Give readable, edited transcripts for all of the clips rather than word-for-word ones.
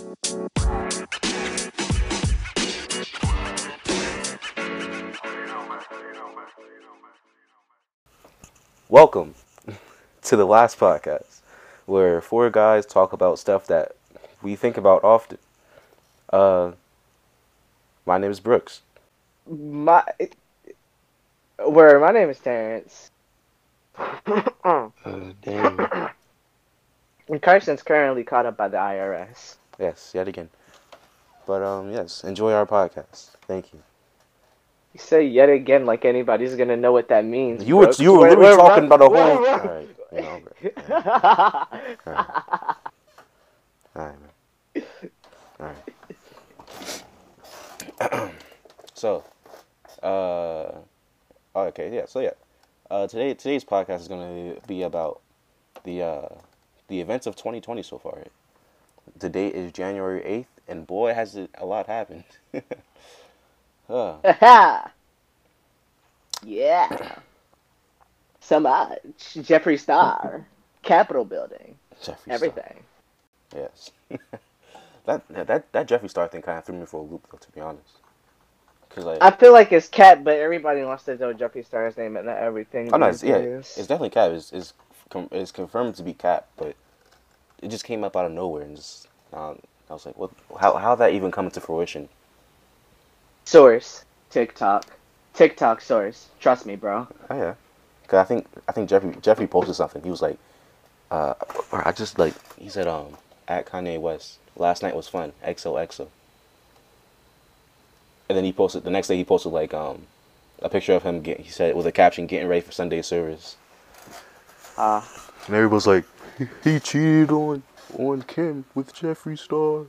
Welcome to the last podcast, where four guys talk about stuff that we think about often. Uh, my name is Brooks. My name is Terrence. Damn. And Carson's currently caught up by the IRS. Yes, yet again. But yes, enjoy our podcast. Thank you. You say yet again like anybody's gonna know what that means. You were Brooks. literally talking about a whole. we're- All right, you know, all right, man. All right. So, okay, yeah. So yeah, today's podcast is gonna be about the events of 2020 so far. The date is January 8th, and boy, has a lot happened. Yeah. So much. Jeffree Star. Capitol building. Jeffree Everything. Star. Yes. that Jeffree Star thing kind of threw me for a loop, though, to be honest. Cause I feel like it's Cap, but everybody wants to know Jeffree Star's name and not everything. Oh no, it's definitely Cap. It's confirmed to be Cap, but it just came up out of nowhere, and just I was like, what? How that even come into fruition? Source. TikTok source. Trust me, bro. Oh yeah, cause I think Jeffrey posted something. He was like, or I just like he said at Kanye West, last night was fun. XOXO. And then the next day he posted like a picture of him he said with a caption, getting ready for Sunday service. And everybody's like, he cheated on Kim with Jeffree Star.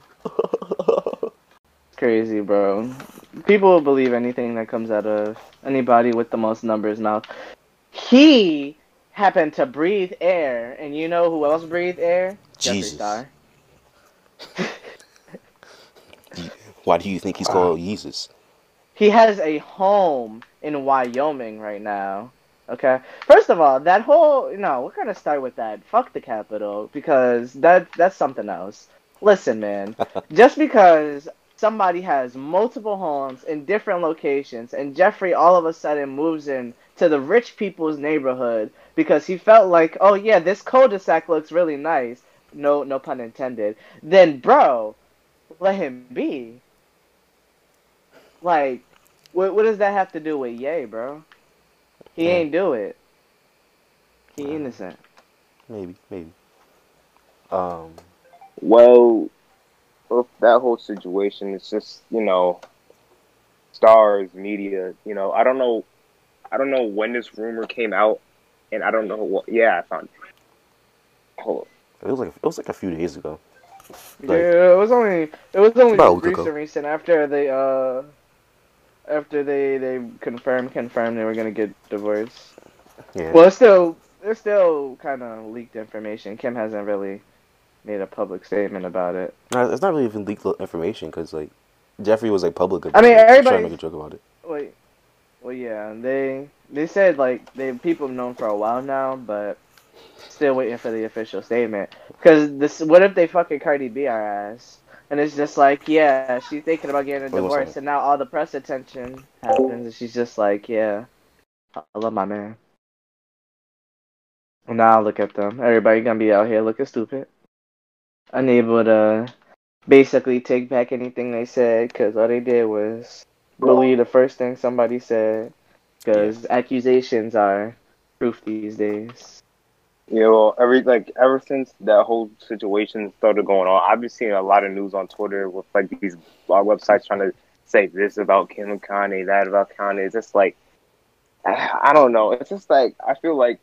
Crazy, bro. People will believe anything that comes out of anybody with the most numbers mouth. He happened to breathe air, and you know who else breathed air? Jesus. Jeffree Star. Why do you think he's called Jesus? He has a home in Wyoming right now. Okay? First of all, that whole... No, we're gonna start with that. Fuck the Capitol, because that's something else. Listen, man. Just because somebody has multiple homes in different locations, and Jeffree all of a sudden moves in to the rich people's neighborhood because he felt like, oh yeah, this cul-de-sac looks really nice. No pun intended. Then, bro, let him be. Like, what does that have to do with Ye, bro? He ain't do it. He innocent. Maybe. Well, with that whole situation, it's just, stars, media, I don't know when this rumor came out, and I don't know what. Yeah, I found it. Hold It was like a few days ago. Yeah, it was only recent after they confirmed they were gonna get divorced. Yeah. Well, it's still kind of leaked information. Kim hasn't really made a public statement about it. No, it's not really even leaked information because like Jeffree was like public. I mean, everybody trying to make a joke about it. Wait, well, yeah, they said like people have known for a while now, but still waiting for the official statement. Because what if they fucking Cardi B our ass? And it's just like, yeah, she's thinking about getting a divorce, and now all the press attention happens, and she's just like, yeah, I love my man. And now look at them. Everybody gonna be out here looking stupid. Unable to basically take back anything they said, because all they did was believe the first thing somebody said, because accusations are proof these days. Yeah, well, ever since that whole situation started going on, I've been seeing a lot of news on Twitter with like these blog websites trying to say this about Kim and Kanye, that about Kanye. It's just like, I don't know. It's just like, I feel like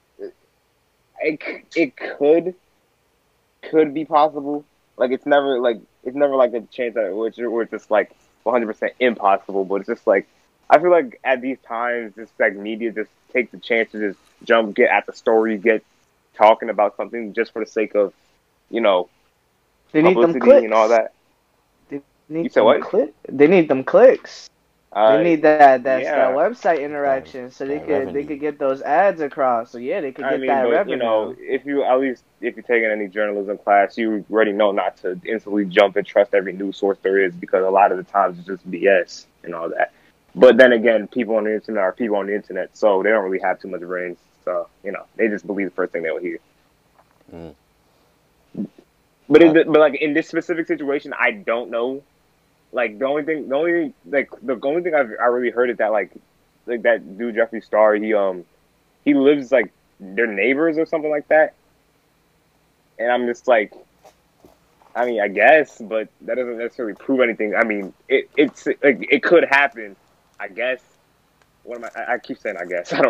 it could be possible. Like it's never like a chance that where it's just like 100% impossible. But it's just like, I feel like at these times, just like media just takes the chance to just get at the story, get talking about something just for the sake of, they need them publicity clicks and all that. They need You said what? They need them clicks. They need that Yeah. website interaction so they revenue. could get those ads across. So yeah, they could get I mean, that but revenue. you know, if you're taking any journalism class, you already know not to instantly jump and trust every news source there is, because a lot of the times it's just BS and all that. But then again, people on the internet are people on the internet, so they don't really have too much brains. So you know, they just believe the first thing they'll hear. Mm. But like in this specific situation, I don't know. Like the only thing I really heard is that like that dude Jeffree Star, he lives like their neighbors or something like that, and I'm just like, I mean, I guess, but that doesn't necessarily prove anything. I mean, it's like it could happen, I guess. What am I keep saying I guess. I don't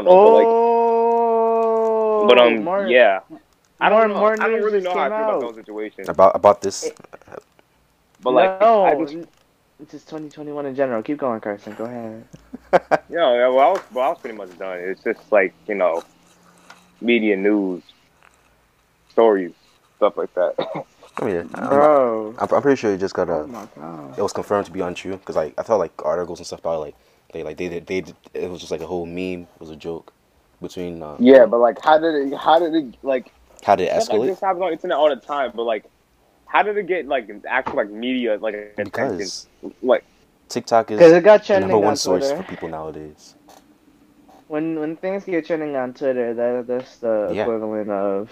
know, but yeah. I don't know. I don't really know how I feel about those situations. About this. But like, no, it's just 2021 in general. Keep going, Carson. Go ahead. Yeah, well, I was pretty much done. It's just like, you know, media news, stories, stuff like that. I mean, Bro, I'm pretty sure it just got oh my God. It was confirmed to be untrue, because like I thought like articles and stuff about they it was just like a whole meme, it was a joke between. Yeah, but like, how did it like? How did it escalate? Like, this happens on the internet all the time, but like, how did it get like actual like media like attention? Because like TikTok is it got the number one on source Twitter for people nowadays. When things get trending on Twitter, that's the equivalent of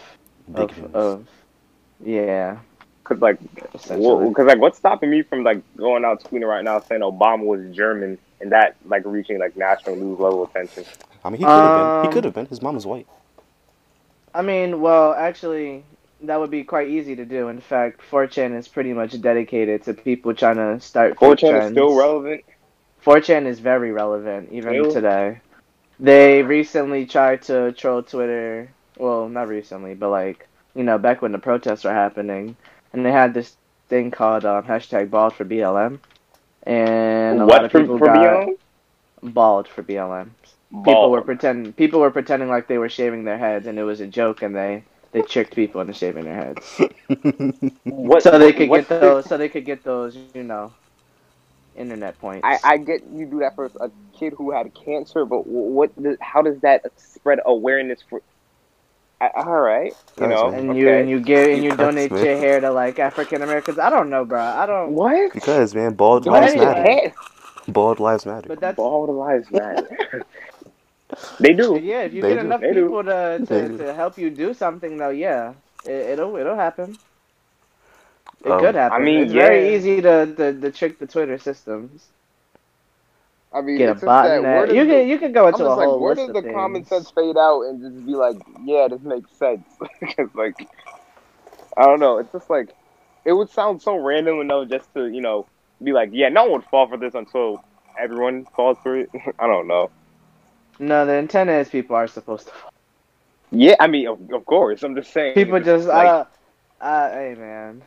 yeah. Cause like, what's stopping me from like going out tweeting right now saying Obama was German and that like reaching like national news level attention? I mean, he could have been. He could have been. His mom is white. I mean, well, actually, that would be quite easy to do. In fact, 4chan is pretty much dedicated to people trying to start 4chan is still relevant? 4chan is very relevant, even today. They recently tried to troll Twitter. Well, not recently, but like, you know, back when the protests were happening. And they had this thing called hashtag bald for BLM. And a lot of people got BLM? Bald for BLM. People were pretending like they were shaving their heads, and it was a joke, and they tricked people into shaving their heads. So they could get those, you know, internet points. I get you do that for a kid who had cancer, but how does that spread awareness for? All right, you know, and you donate your hair to like African Americans. I don't know, bro. I don't. What? Because man, bald lives matter. Bald lives matter. But that's bald lives matter. They do. Yeah, if you get enough people to help you do something, though, yeah, it'll happen. It could happen. I mean, it's very easy to trick the Twitter systems. I mean, get a botnet. You can go into a whole where list does of the common sense fade out and just be like, yeah, this makes sense? Because like, I don't know. It's just like, it would sound so random enough just to, you know, be like, yeah, no one would fall for this until everyone falls for it. I don't know. No, the intent is people are supposed to fall. Yeah, I mean, of course. I'm just saying. People just like, hey man,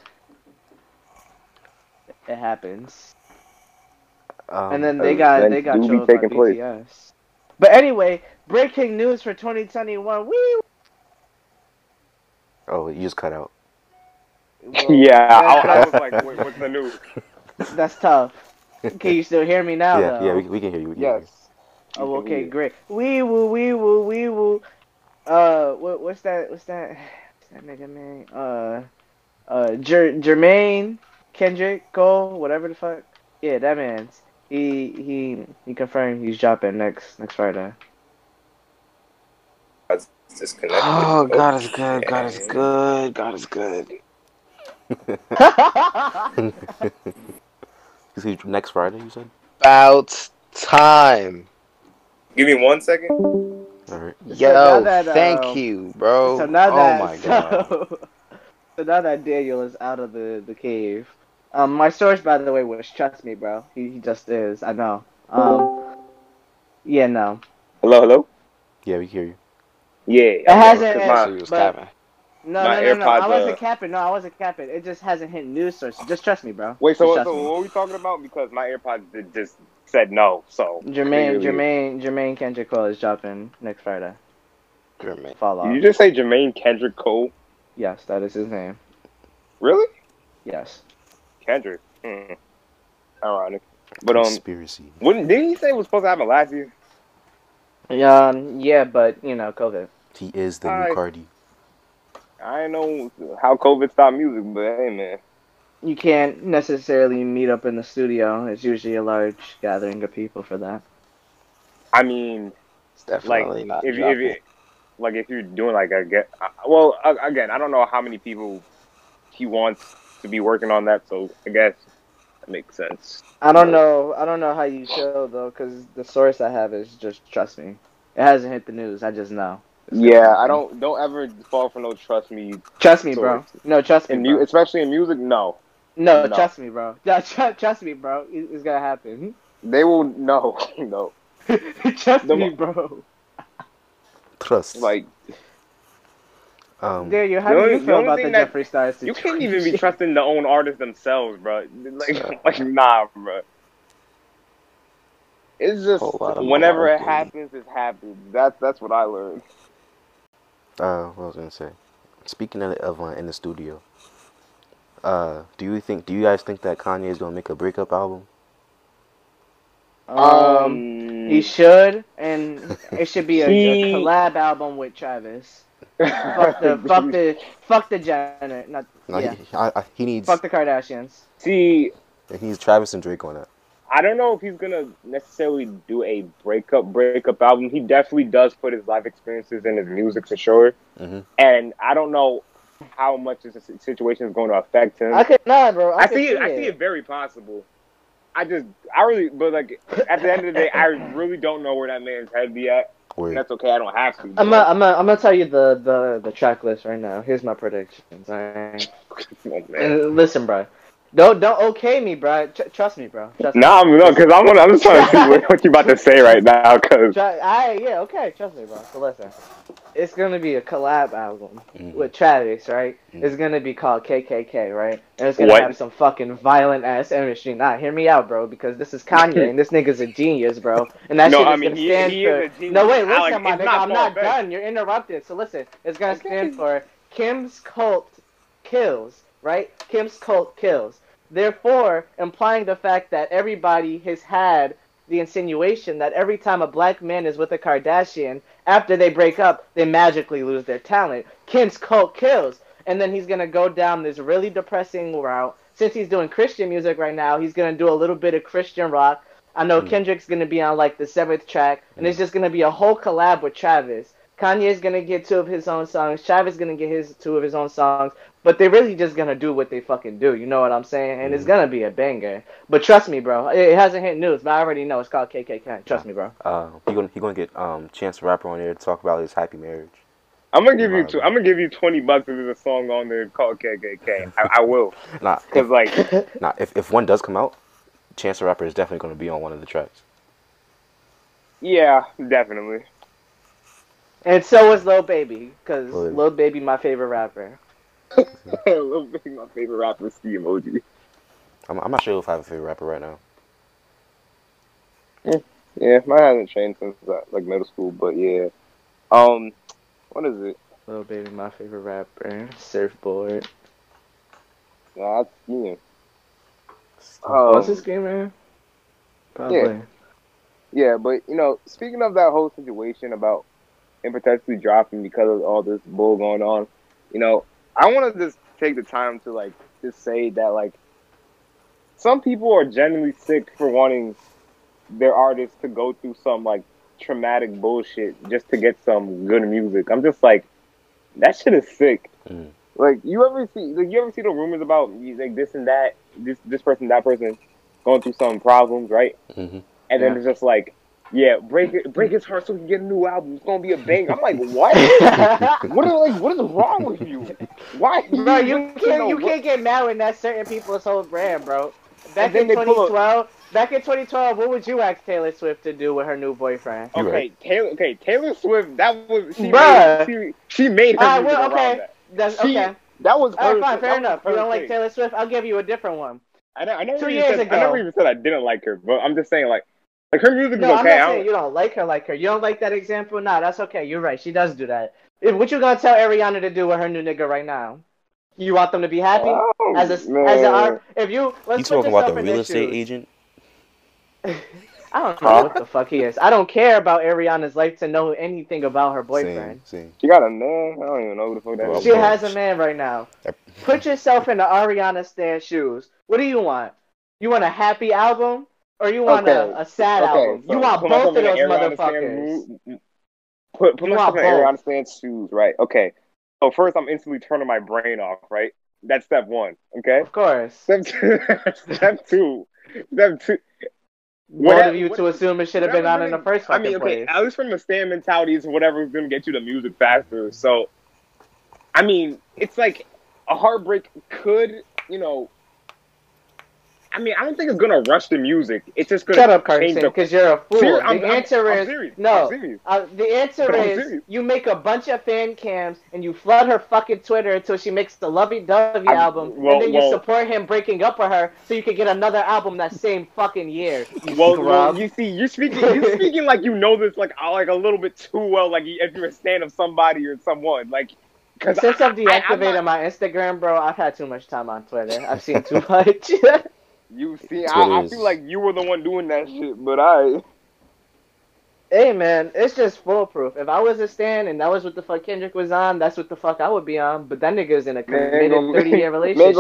it happens. And then they got trolled by BTS. But anyway, breaking news for 2021. Woo! Oh, you just cut out. Well, yeah, I was like, what's the news? That's tough. Can you still hear me now? Yeah, though? yeah, we can hear you. Yes. Oh, okay, great. Wee woo. What's that nigga name? Jermaine Kendrick Cole, whatever the fuck. Yeah, that man's. He confirmed he's dropping next Friday. That's disconnected. Oh, God is good. God is good. God is good. Next Friday, you said? About time. Give me 1 second. All right. Yo, thank you, bro. So now that, my God. So now that Daniel is out of the cave. My source, by the way, was trust me, bro. He just is. I know. Yeah, no. Hello. Yeah, we hear you. Yeah, it hasn't. No, AirPods, I wasn't capping. No, I wasn't capping. It just hasn't hit news sources. Just trust me, bro. Wait, so what are we talking about? Because my AirPods just said no. So Jermaine Kendrick Cole is dropping next Friday. Jermaine. Fall off. Did you just say Jermaine Kendrick Cole? Yes, that is his name. Really? Yes. Kendrick. Ironic. But Conspiracy. didn't he say it was supposed to happen last year? Yeah, but COVID. He is the new Cardi. I know how COVID stopped music, but hey, man. You can't necessarily meet up in the studio. It's usually a large gathering of people for that. I mean, It's definitely not if you're doing again, I don't know how many people he wants to be working on that, so I guess that makes sense. I don't know how you feel though, because the source I have is just trust me. It hasn't hit the news. I just know. Yeah, I don't ever fall for no trust me. Trust me, bro. No, trust me, bro. Especially in music, no. No, trust me, bro. Trust me, bro. It's gonna happen. They will no. Trust me, bro. Trust. Like, how do you feel about the Jeffree Star situation? You can't even be trusting the own artists themselves, bro. Like nah, bro. It's just whenever it happens, it happens. That's what I learned. What I was gonna say. Speaking of in the studio, do you guys think that Kanye is gonna make a breakup album? He should, and it should be a collab album with Travis. fuck the Jenner. He needs. Fuck the Kardashians. See, he needs Travis and Drake on that. I don't know if he's gonna necessarily do a breakup album. He definitely does put his life experiences in his music for sure. Mm-hmm. And I don't know how much this situation is going to affect him. I see it very possible. But at the end of the day, I really don't know where that man's head be at. And that's okay. I don't have to. I'm gonna tell you the track list right now. Here's my predictions. All right. Oh, man. Listen, bro. Don't okay me, bro. Trust me, bro. Because I'm just trying to see what you're about to say right now. Okay. Trust me, bro. So listen, it's gonna be a collab album with Travis, right? It's gonna be called KKK, right? And it's gonna have some fucking violent ass imagery. Nah, hear me out, bro, because this is Kanye and this nigga's a genius, bro. And that shit is gonna stand for. No, wait, listen, my nigga, I'm not done. You're interrupted. So listen, it's gonna stand for Kim's Cult Kills. Right? Kim's Cult Kills. Therefore, implying the fact that everybody has had the insinuation that every time a black man is with a Kardashian, after they break up, they magically lose their talent. Kim's Cult Kills. And then he's going to go down this really depressing route. Since he's doing Christian music right now, he's going to do a little bit of Christian rock. I know Kendrick's going to be on like the 7th track. And it's just going to be a whole collab with Travis. Kanye's going to get 2 of his own songs. Travis is going to get 2 of his own songs. But they're really just going to do what they fucking do. You know what I'm saying? And it's going to be a banger. But trust me, bro. It hasn't hit news, but I already know it's called KKK. Trust me, bro. He gonna get Chance the Rapper on there to talk about his happy marriage. I'm gonna give you $20 if there's a song on there called KKK. I will. If one does come out, Chance the Rapper is definitely gonna be on one of the tracks. Yeah, definitely. And so is Lil Baby, because Lil Baby my favorite rapper. Lil Baby my favorite rapper, ski emoji. I'm not sure if I have a favorite rapper right now. Yeah, mine hasn't changed since middle school, but yeah. What is it? Lil Baby my favorite rapper. Surfboard. Nah, that's skiing. What's his game, man? Probably. Yeah, but speaking of that whole situation about him potentially dropping because of all this bull going on, I want to just take the time to just say that some people are genuinely sick for wanting their artists to go through some traumatic bullshit just to get some good music. I'm just that shit is sick. You ever see the rumors about this and that, this person, that person going through some problems, right? Mm-hmm. And then it's just break his heart so he can get a new album. It's gonna be a bang. I'm what? What is wrong with you? Why? Bro, you can't get mad when that's certain people's whole brand, bro. Back in 2012, what would you ask Taylor Swift to do with her new boyfriend? Taylor Swift. That was she made her music around that. That was her. Fine, fair enough. You don't like Taylor Swift? I'll give you a different one. I never even said I didn't like her, but I'm just saying her music is okay. I'm not saying you don't like her. You don't like that example? Nah, that's okay. You're right. She does do that. What you gonna tell Ariana to do with her new nigga right now? You want them to be happy? If you you talking about the real estate agent? I don't know what the fuck he is. I don't care about Ariana's life to know anything about her boyfriend. Same. She got a man. I don't even know who the fuck that Bro, is. She has a man right now. Put yourself in the Ariana Stan shoes. What do you want? You want a happy album or you want a sad album? So you want put both myself of in those Ariana motherfuckers. Put You myself want in both. Ariana Stan's shoes, right? Okay. So first, I'm instantly turning my brain off, right? That's step one. Okay. Of course. Step two. Step two. Step two. Bold of you to assume it should have been on in the first fucking I mean, okay, place. at least from the stand mentality is whatever's going to get you the music faster. So, I mean, it's like a heartbreak could, you know, I mean, I don't think it's going to rush the music. It's just going to Shut up, change Carson, because you're a fool. I'm The answer is you make a bunch of fan cams and you flood her fucking Twitter until she makes the lovey-dovey album, and then you support him breaking up with her so you can get another album that same fucking year. Well, you see, you're speaking like you know this like a little bit too well, like if you're a fan of somebody or someone, like. Since I've deactivated my Instagram, bro, I've had too much time on Twitter. I've seen too much. You see, I feel like you were the one doing that shit, but Hey, man, it's just foolproof. If I was a stan and that was what the fuck Kendrick was on, that's what the fuck I would be on. But that nigga's in a committed 30-year relationship.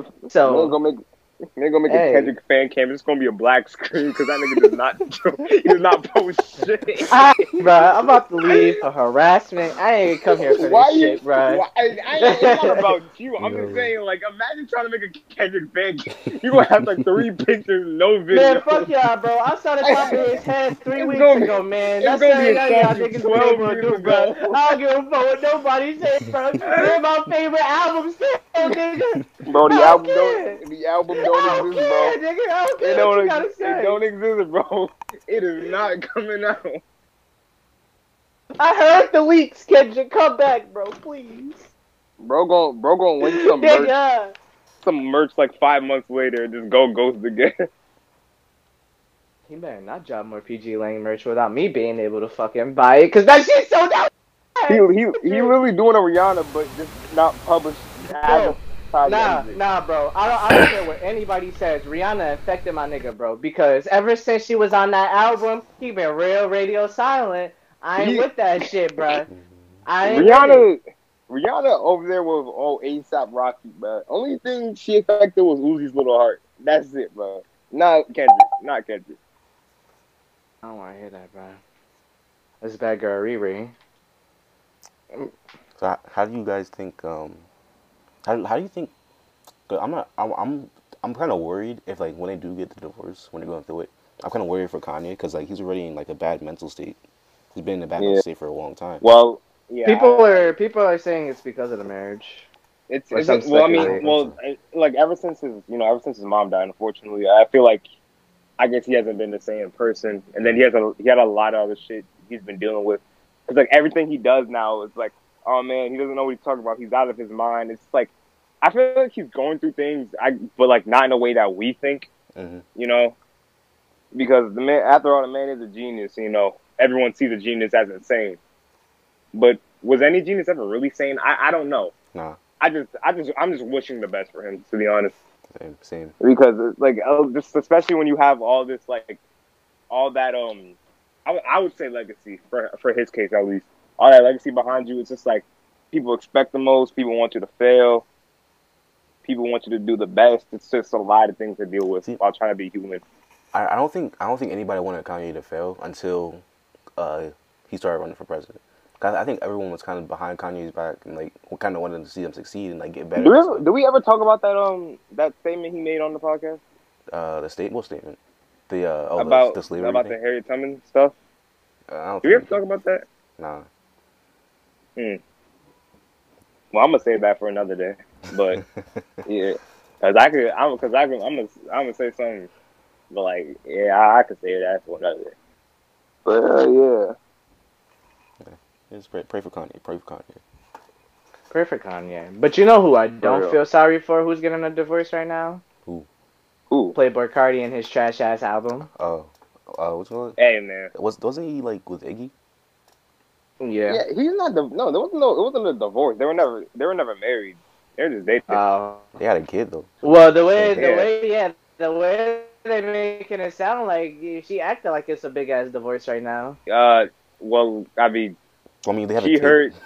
Man, gonna make a Kendrick fan cam. It's gonna be a black screen because that nigga does not post shit. Bro, I'm about to leave for harassment. I ain't come here for this shit, bro. It's not about you. I'm just saying, like, imagine trying to make a Kendrick fan cam. You gonna have like 3 pictures, no video. Man, fuck y'all, bro. I saw the top of his head 3 weeks ago, man. That's gonna be a y'all niggas 12 able to years do, bro. ago. I don't give a fuck what nobody says, bro. They're my favorite albums, still, nigga. Bro, the album don't exist, bro. It don't exist, bro. It is not coming out. I heard the leaks, Kendrick. Come back, bro, please. Bro gonna link some merch. Some merch like 5 months later and just go ghost again. He better not drop more PG Lang merch without me being able to fucking buy it, cause that shit's so down. He literally doing a Rihanna, but just not published. Nah, bro. I don't care what anybody says. Rihanna infected my nigga, bro. Because ever since she was on that album, he been real radio silent. I ain't with that shit, bro. Rihanna over there was all ASAP Rocky, bro. Only thing she affected was Uzi's Little Heart. That's it, bro. Not Kendrick. I don't want to hear that, bro. That's bad girl Riri. So how do you guys think? How do you think? Cause I'm kind of worried if like when they do get the divorce, when they're going through it, I'm kind of worried for Kanye because like he's already in like a bad mental state. He's been in a bad mental state for a long time. Well, yeah. People are saying it's because of the marriage. Like ever since his mom died, unfortunately, I feel like I guess he hasn't been the same person, and then he had a lot of other shit he's been dealing with. It's like everything he does now is like, oh man, he doesn't know what he's talking about. He's out of his mind. It's like I feel like he's going through things, but like not in a way that we think, you know, because the man, after all, the man is a genius. You know, everyone sees a genius as insane, but was any genius ever really sane? I don't know. Nah. I'm just wishing the best for him, to be honest. Same. Because like, just especially when you have all this like, all that I would say legacy for his case at least. All that legacy behind you, it's just like people expect the most. People want you to fail. People want you to do the best. It's just a lot of things to deal with while trying to be human. I don't think anybody wanted Kanye to fail until he started running for president. Cause I think everyone was kind of behind Kanye's back and like kind of wanted to see him succeed and like get better. Do we ever talk about that statement he made on the podcast? What statement? About the slavery about thing? the Harriet Tubman stuff. Do we ever talk about that? Nah. Well, I'm gonna save that for another day. But yeah, I'm gonna say something. But like, yeah, I could say that for another day. But yeah. Just pray for Kanye. Pray for Kanye. Pray for Kanye. But you know who I don't feel sorry for? Who's getting a divorce right now? Who? Playboi Carti and his trash ass album. What's going on? Hey man, wasn't he like with Iggy? Yeah. Yeah, he's not it wasn't a divorce. They were never married. They were just dating. They had a kid though. Well, the way they they making it sound like? She acted like it's a big ass divorce right now. Well, I mean, they have she a kid. hurt.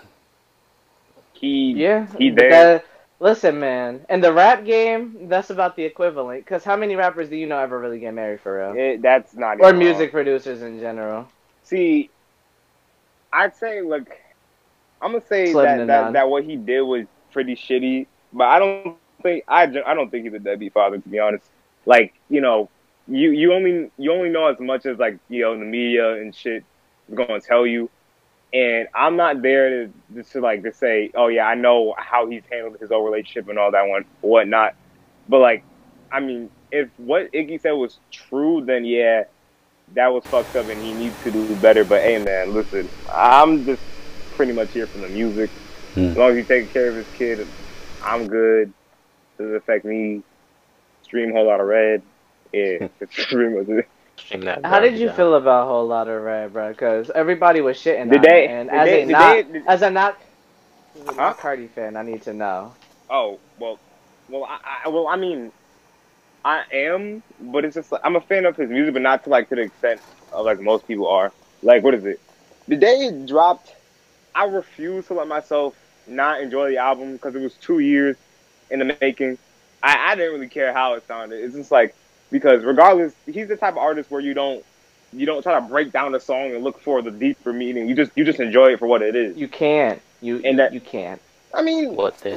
He there. Listen, man. In the rap game, that's about the equivalent. Because how many rappers do you know ever really get married for real? That's not. Or music producers in general. See, I'd say like I'm gonna say that what he did was pretty shitty, but I don't think he's a deadbeat father, to be honest. Like, you know, you only know as much as, like, you know, the media and shit is gonna tell you. And I'm not there to say, oh yeah, I know how he's handled his own relationship and all that whatnot. But like, I mean, if what Iggy said was true, then yeah, that was fucked up and he needs to do better. But hey man, listen, I'm just pretty much here for the music. As long as he's taking care of his kid, I'm good. Doesn't affect me. Stream Whole Lotta Red. Yeah, it's pretty much it. How did you feel about Whole Lotta Red, bro? Because everybody was shitting on it, and as a not Cardi fan, I need to know. Oh well, I mean, I am, but it's just like, I'm a fan of his music, but not to the extent of like most people are. Like, what is it? The day it dropped, I refused to let myself not enjoy the album because it was 2 years in the making. I didn't really care how it sounded. It's just like, because regardless, he's the type of artist where you don't try to break down the song and look for the deeper meaning. You just enjoy it for what it is. You can't. You can't. I mean,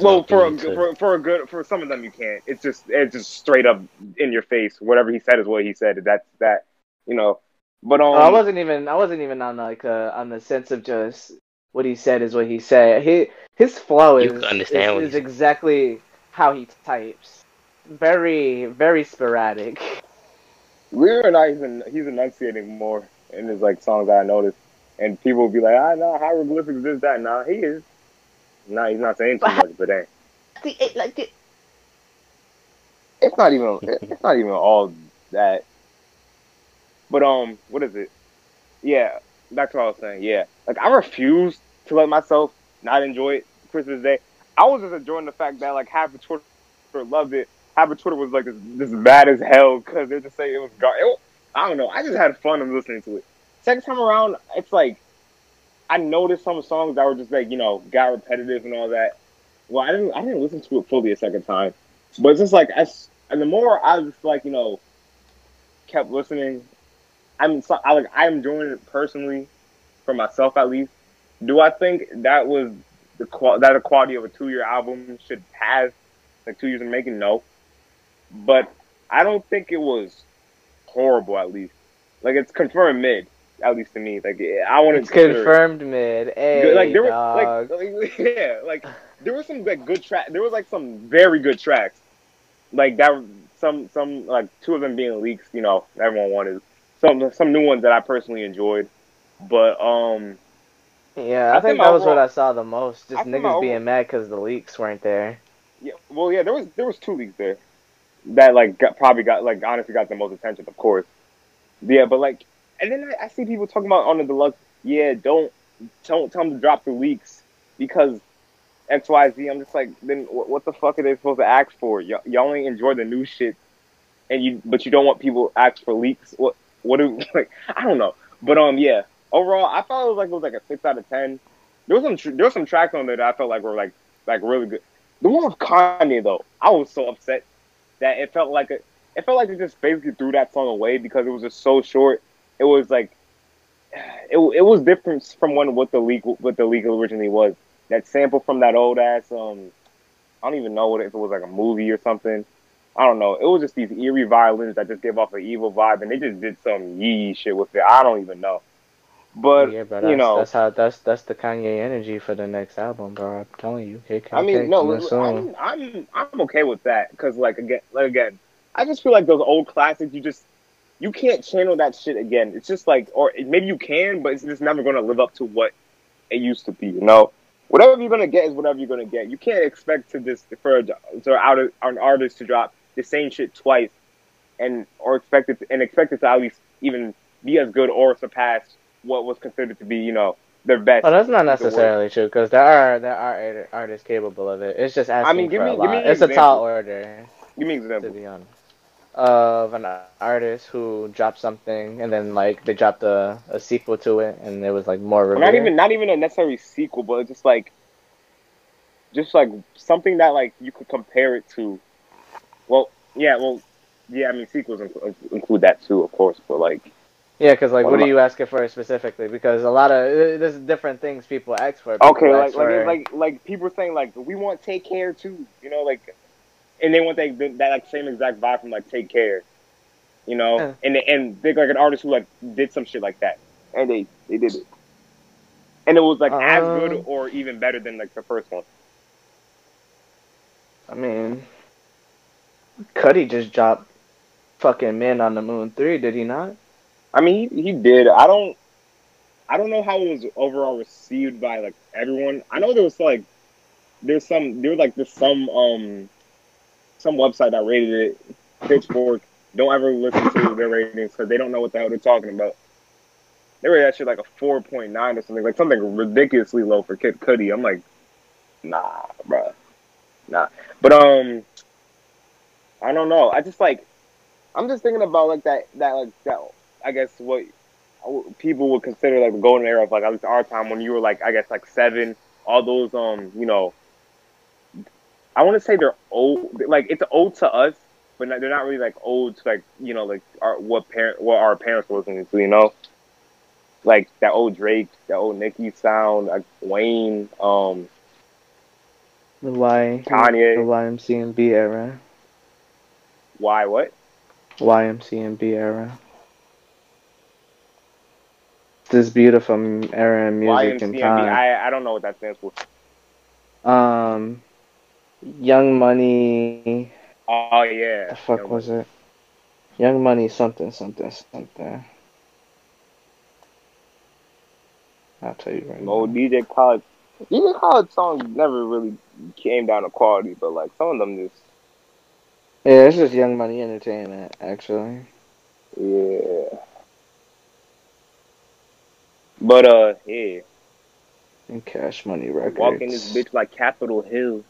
for some of them you can't. It's just straight up in your face. Whatever he said is what he said. That's that, you know. But I wasn't even on on the sense of just what he said is what he said. His flow is exactly how he types. Very, very sporadic. We're not he's enunciating more in his like songs that I noticed. And people will be like, know hieroglyphics, this, that. Nah, he is. Nah, he's not saying too much, but dang. It's not even all that. But what is it? Yeah, back to what I was saying. Yeah, like I refuse to let myself not enjoy it Christmas Day. I was just enjoying the fact that like half of Twitter loved it. Half of Twitter was like this bad as hell because they're just saying it was I don't know. I just had fun in listening to it. Second time around, it's like I noticed some songs that were just like, you know, got repetitive and all that. Well, I didn't listen to it fully a second time, but it's just like and the more I just like, you know, kept listening, I'm enjoying it personally for myself at least. Do I think that was the quality of a 2-year album should have, like 2 years in making? No, but I don't think it was horrible. At least, like, it's confirmed mid. At least to me, like, I want to. It's confirmed mid. Hey, like there dog. There were some like good tracks. There was like some very good tracks, like that. Some like 2 of them being leaks. You know, everyone wanted some new ones that I personally enjoyed, but yeah, I think that was what I saw the most. Just niggas being mad because the leaks weren't there. Yeah, well, yeah, there was 2 leaks there that like honestly got the most attention, of course. Yeah, but like, and then I see people talking about on the deluxe. Yeah, don't tell them to drop the leaks because XYZ. I'm just like, then what the fuck are they supposed to ask for? Y'all only enjoy the new shit, but you don't want people to ask for leaks. What do like? I don't know, but yeah. Overall, I felt it was like a 6 out of 10. There was some tracks on there that I felt like were like really good. The one with Kanye though, I was so upset that it felt like they just basically threw that song away because it was just so short. It was like it was different from what the leak originally was. That sample from that old ass I don't even know if it was like a movie or something. I don't know. It was just these eerie violins that just gave off an evil vibe, and they just did some yee shit with it. I don't even know. But yeah, bro, that's the Kanye energy for the next album, bro. I'm telling you. I'm okay with that because like again, I just feel like those old classics, you can't channel that shit again. It's just like, or maybe you can, but it's just never gonna live up to what it used to be. You know, whatever you're gonna get is whatever you're gonna get. You can't expect for an artist to drop the same shit twice and expect it to at least even be as good or surpass what was considered to be, you know, their best. Oh, that's not necessarily true because there are artists capable of it. It's just asking for a lot. It's a tall order. Give me an example. To be honest, of an artist who dropped something and then like they dropped a sequel to it and it was like more Well, revered. not even a necessary sequel, but just like something that like you could compare it to. Well, yeah, I mean sequels include that too, of course, but like. Yeah, because like, What what am are I? you asking for specifically? Because a lot of there's different things people ask for. Okay, People ask for. like people are saying like we want Take Care too, you know, like, and they want that like same exact vibe from like Take Care, you know, Yeah. and they're like an artist who like did some shit like that, and they did it, and it was like as good Um, or even better than like the first one. I mean, Cuddy just dropped fucking Man on the Moon 3, did he not? I mean, he did. I don't know how it was overall received by like everyone. I know there was like there's some website that rated it, Pitchfork. Don't ever listen to their ratings because they don't know what the hell they're talking about. They rated that shit like a 4.9 or something, like something ridiculously low for Kid Cudi. I'm like, nah, bruh, nah. But I don't know. I'm just thinking about like that. I guess what people would consider like the golden era of like at least our time when you were like I guess like 7. All those you know, I want to say they're old. Like it's old to us, but they're not really like old to like you know like what our parents were listening to. You know, like that old Drake, that old Nicki sound, like Wayne, The Kanye. YMCMB era. Why what? YMCMB era. This beautiful era in music and YMCMB. time. I don't know what that stands for. Um, Young Money. Oh yeah, The fuck Young was Money. it? Young Money something something something. I'll tell you right No now. DJ Khaled. DJ Khaled songs never really came down to quality, but like some of them just Yeah, it's just Young Money Entertainment, actually. yeah. But yeah. And Cash Money Walking this Records. bitch like Capitol Hill.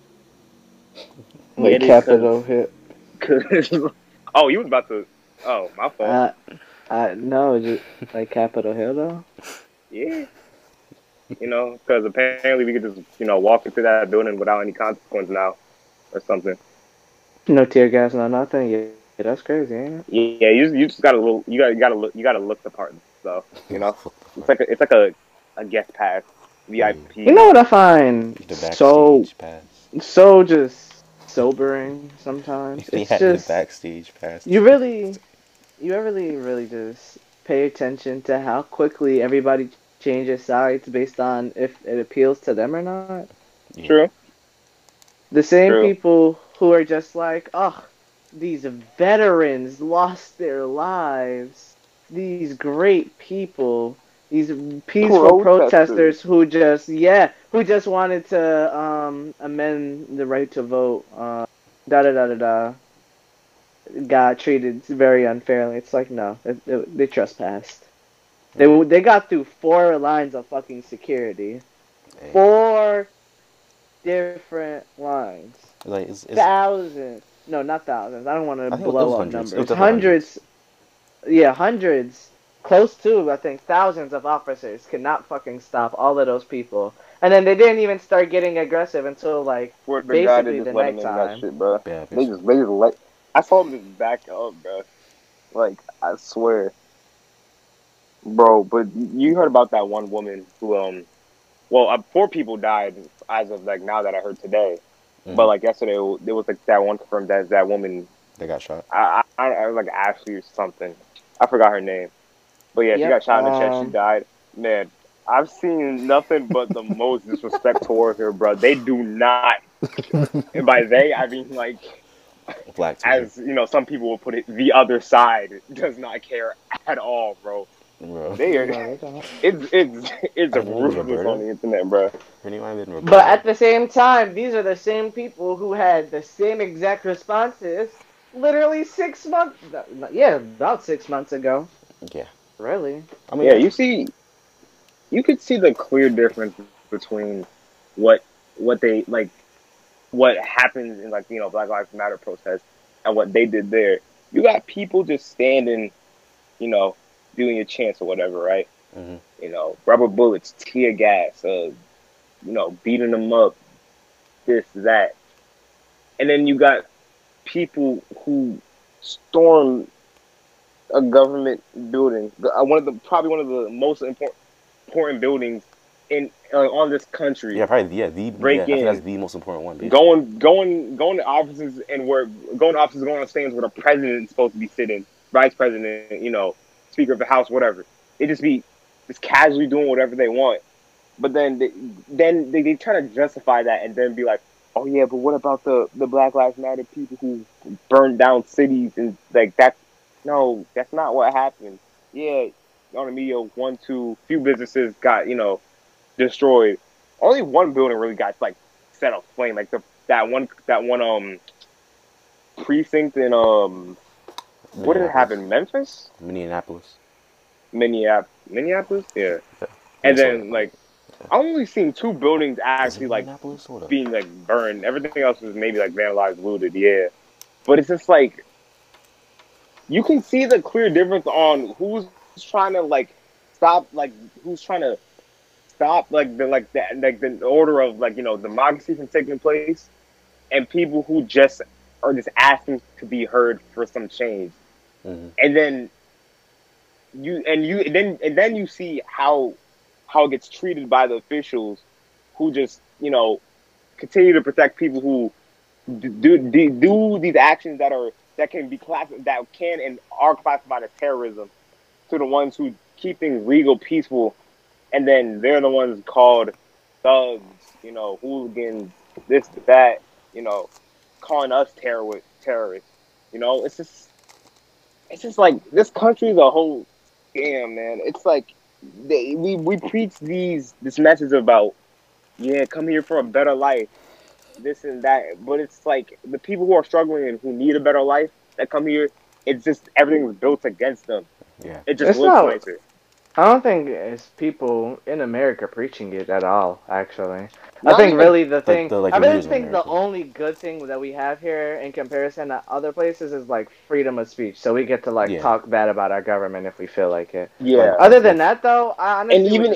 Like Get it, Capitol Hit. cause. Oh, you was about to. Oh, my fault. No, just like Capitol Hill though. Yeah, you know, because apparently we could just walk into that building without any consequence now, or something. No tear gas, no nothing. Yeah, that's crazy, ain't it? Yeah, you just gotta look. You gotta look the part though. You know, it's like a guest pass, You know VIP. what I find The so backstage pass. just sobering sometimes? He It's had the just backstage pass. you really really just pay attention to how quickly everybody changes sides based on if it appeals to them or not. Yeah. True, The same true. people who are just like, oh, these veterans lost their lives. These great people, these peaceful Protesters. protesters who just, yeah, who just wanted to amend the right to vote. Da da da da da. Got treated very unfairly. It's like no, they trespassed. Yeah. They got through 4 lines of fucking security. Hey. 4 different lines. Like Thousands. No, not thousands. I don't want to I think it blow was up hundreds. It was numbers. definitely hundreds. Hundreds. Yeah, hundreds. Close to, I think, thousands of officers could not fucking stop all of those people. And then they didn't even start getting aggressive until, like, Swear to God, they basically just the let him in that nighttime. shit, bro. Yeah, They just let. I saw them just back up, bro. Like I swear, bro. But you heard about that one woman who well, 4 people died as of like now that I heard today. But like yesterday, there was like that one confirmed that woman. They got shot. I was like Ashley or something. I forgot her name. But yeah, she got Yep. shot in the chest. She died. Man, I've seen nothing but the most disrespect towards her, bro. They do not, and by they I mean like, Black Twitter. as you know, some people will put it, the other side does not care at all, bro. Bro. They are. No, they don't. It's I think her name was ruthless Roberta. on the internet, bro. Her name might have been Roberta. But at the same time, these are the same people who had the same exact responses literally 6 months. Yeah, about 6 months ago. Yeah. Really? I mean, Yeah, you could see the clear difference between what they like, what happens in like Black Lives Matter protests and what they did there. you got people just standing, you know, doing your chance or whatever, right? Mm-hmm. You know, rubber bullets, tear gas, you know, beating them up, this, that. And then you got people who storm a government building, probably one of the most important buildings in on this country. Yeah, probably. Yeah, I think that's the most important one. Basically. Going to offices and going on stands where the president's supposed to be sitting, vice president, you know, speaker of the house, whatever. They just casually doing whatever they want. But then they try to justify that and then be like, oh yeah, but what about the Black Lives Matter people who burned down cities and like that's not what happened. Yeah, on the media, few businesses got, you know, destroyed. Only one building really got like set aflame, like that one precinct in what did it happen? Memphis? Minneapolis, yeah. And then like I only seen 2 buildings actually like being like burned. Everything else was maybe like vandalized, looted, yeah. But it's just like you can see the clear difference on who's trying to like stop like the order of like, you know, democracy from taking place, and people who just are just asking to be heard for some change. Mm-hmm. And then you see how it gets treated by the officials who just, you know, continue to protect people who do these actions that can and are classified as terrorism, to the ones who keep things legal, peaceful, and then they're the ones called thugs, you know, hooligans, this, that, you know, calling us terrorists. You know, it's just like this country is a whole scam, man. It's like we preach this message about, yeah, come here for a better life, this and that, but it's like the people who are struggling and who need a better life that come here, it's just everything was built against them. Yeah, it just looks nicer. I don't think it's people in America preaching it at all, actually. I think really the thing, I really think the only good thing that we have here in comparison to other places is like freedom of speech. So we get to like talk bad about our government if we feel like it. Yeah. Other than that though, I honestly even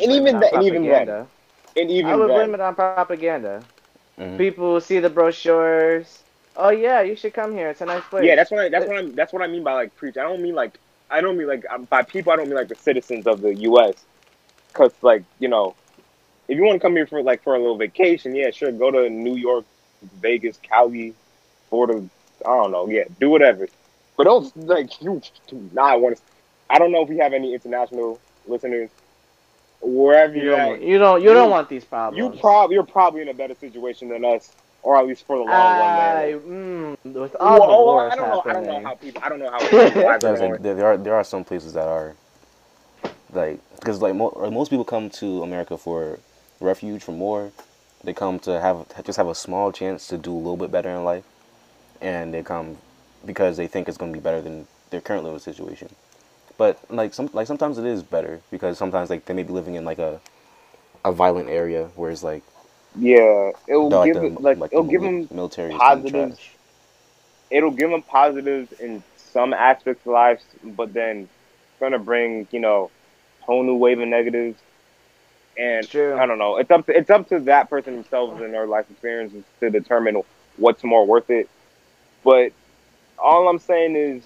I would blame it on propaganda. Mm-hmm. People see the brochures. Oh yeah, you should come here. It's a nice place. Yeah, that's what I mean by like preach. I don't mean like by people. I don't mean like the citizens of the U.S. Because like, you know, if you want to come here for a little vacation, yeah, sure, go to New York, Vegas, Cali, Florida. I don't know, yeah, do whatever. But those like you do not want to. I don't know if we have any international listeners. Wherever you don't want these problems. You're probably in a better situation than us, or at least for the long run. With all the wars happening. I don't know how people there are some places that are like, because like most people come to America for refuge from war. They come to have a small chance to do a little bit better in life, and they come because they think it's going to be better than their current living situation. But sometimes it is better, because sometimes like they may be living in like a violent area where it's like, yeah, it'll give them military positives. It'll give them positives in some aspects of life, but then it's gonna bring, you know, a whole new wave of negatives. And I don't know. It's up to that person themselves and their life experiences to determine what's more worth it. But all I'm saying is,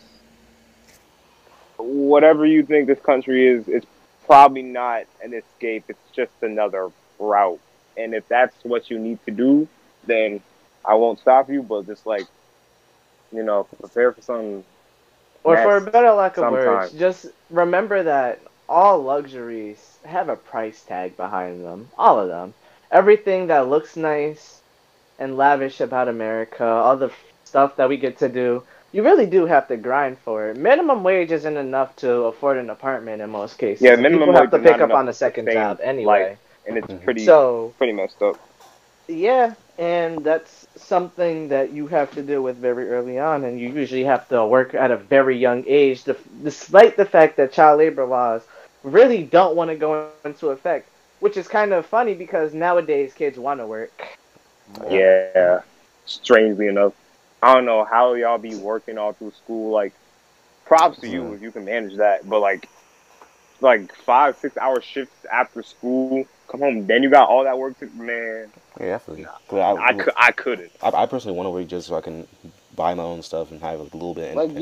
whatever you think this country is, it's probably not an escape. It's just another route. And if that's what you need to do, then I won't stop you. But just like, you know, prepare for something. Or for a better lack of words, just remember that all luxuries have a price tag behind them. All of them. Everything that looks nice and lavish about America, all the stuff that we get to do, you really do have to grind for it. Minimum wage isn't enough to afford an apartment in most cases. Yeah, minimum wage have to pick up on the second job anyway. Life, and it's pretty messed up. Yeah, and that's something that you have to deal with very early on, and you usually have to work at a very young age, despite the fact that child labor laws really don't want to go into effect, which is kind of funny because nowadays kids want to work. Yeah, strangely enough. I don't know how y'all be working all through school. Like, props to you if you can manage that. But like 5-6 hour shifts after school, come home, then you got all that work to man. Yeah, I feel you. I couldn't. I personally want to work just so I can buy my own stuff and have a little bit. Like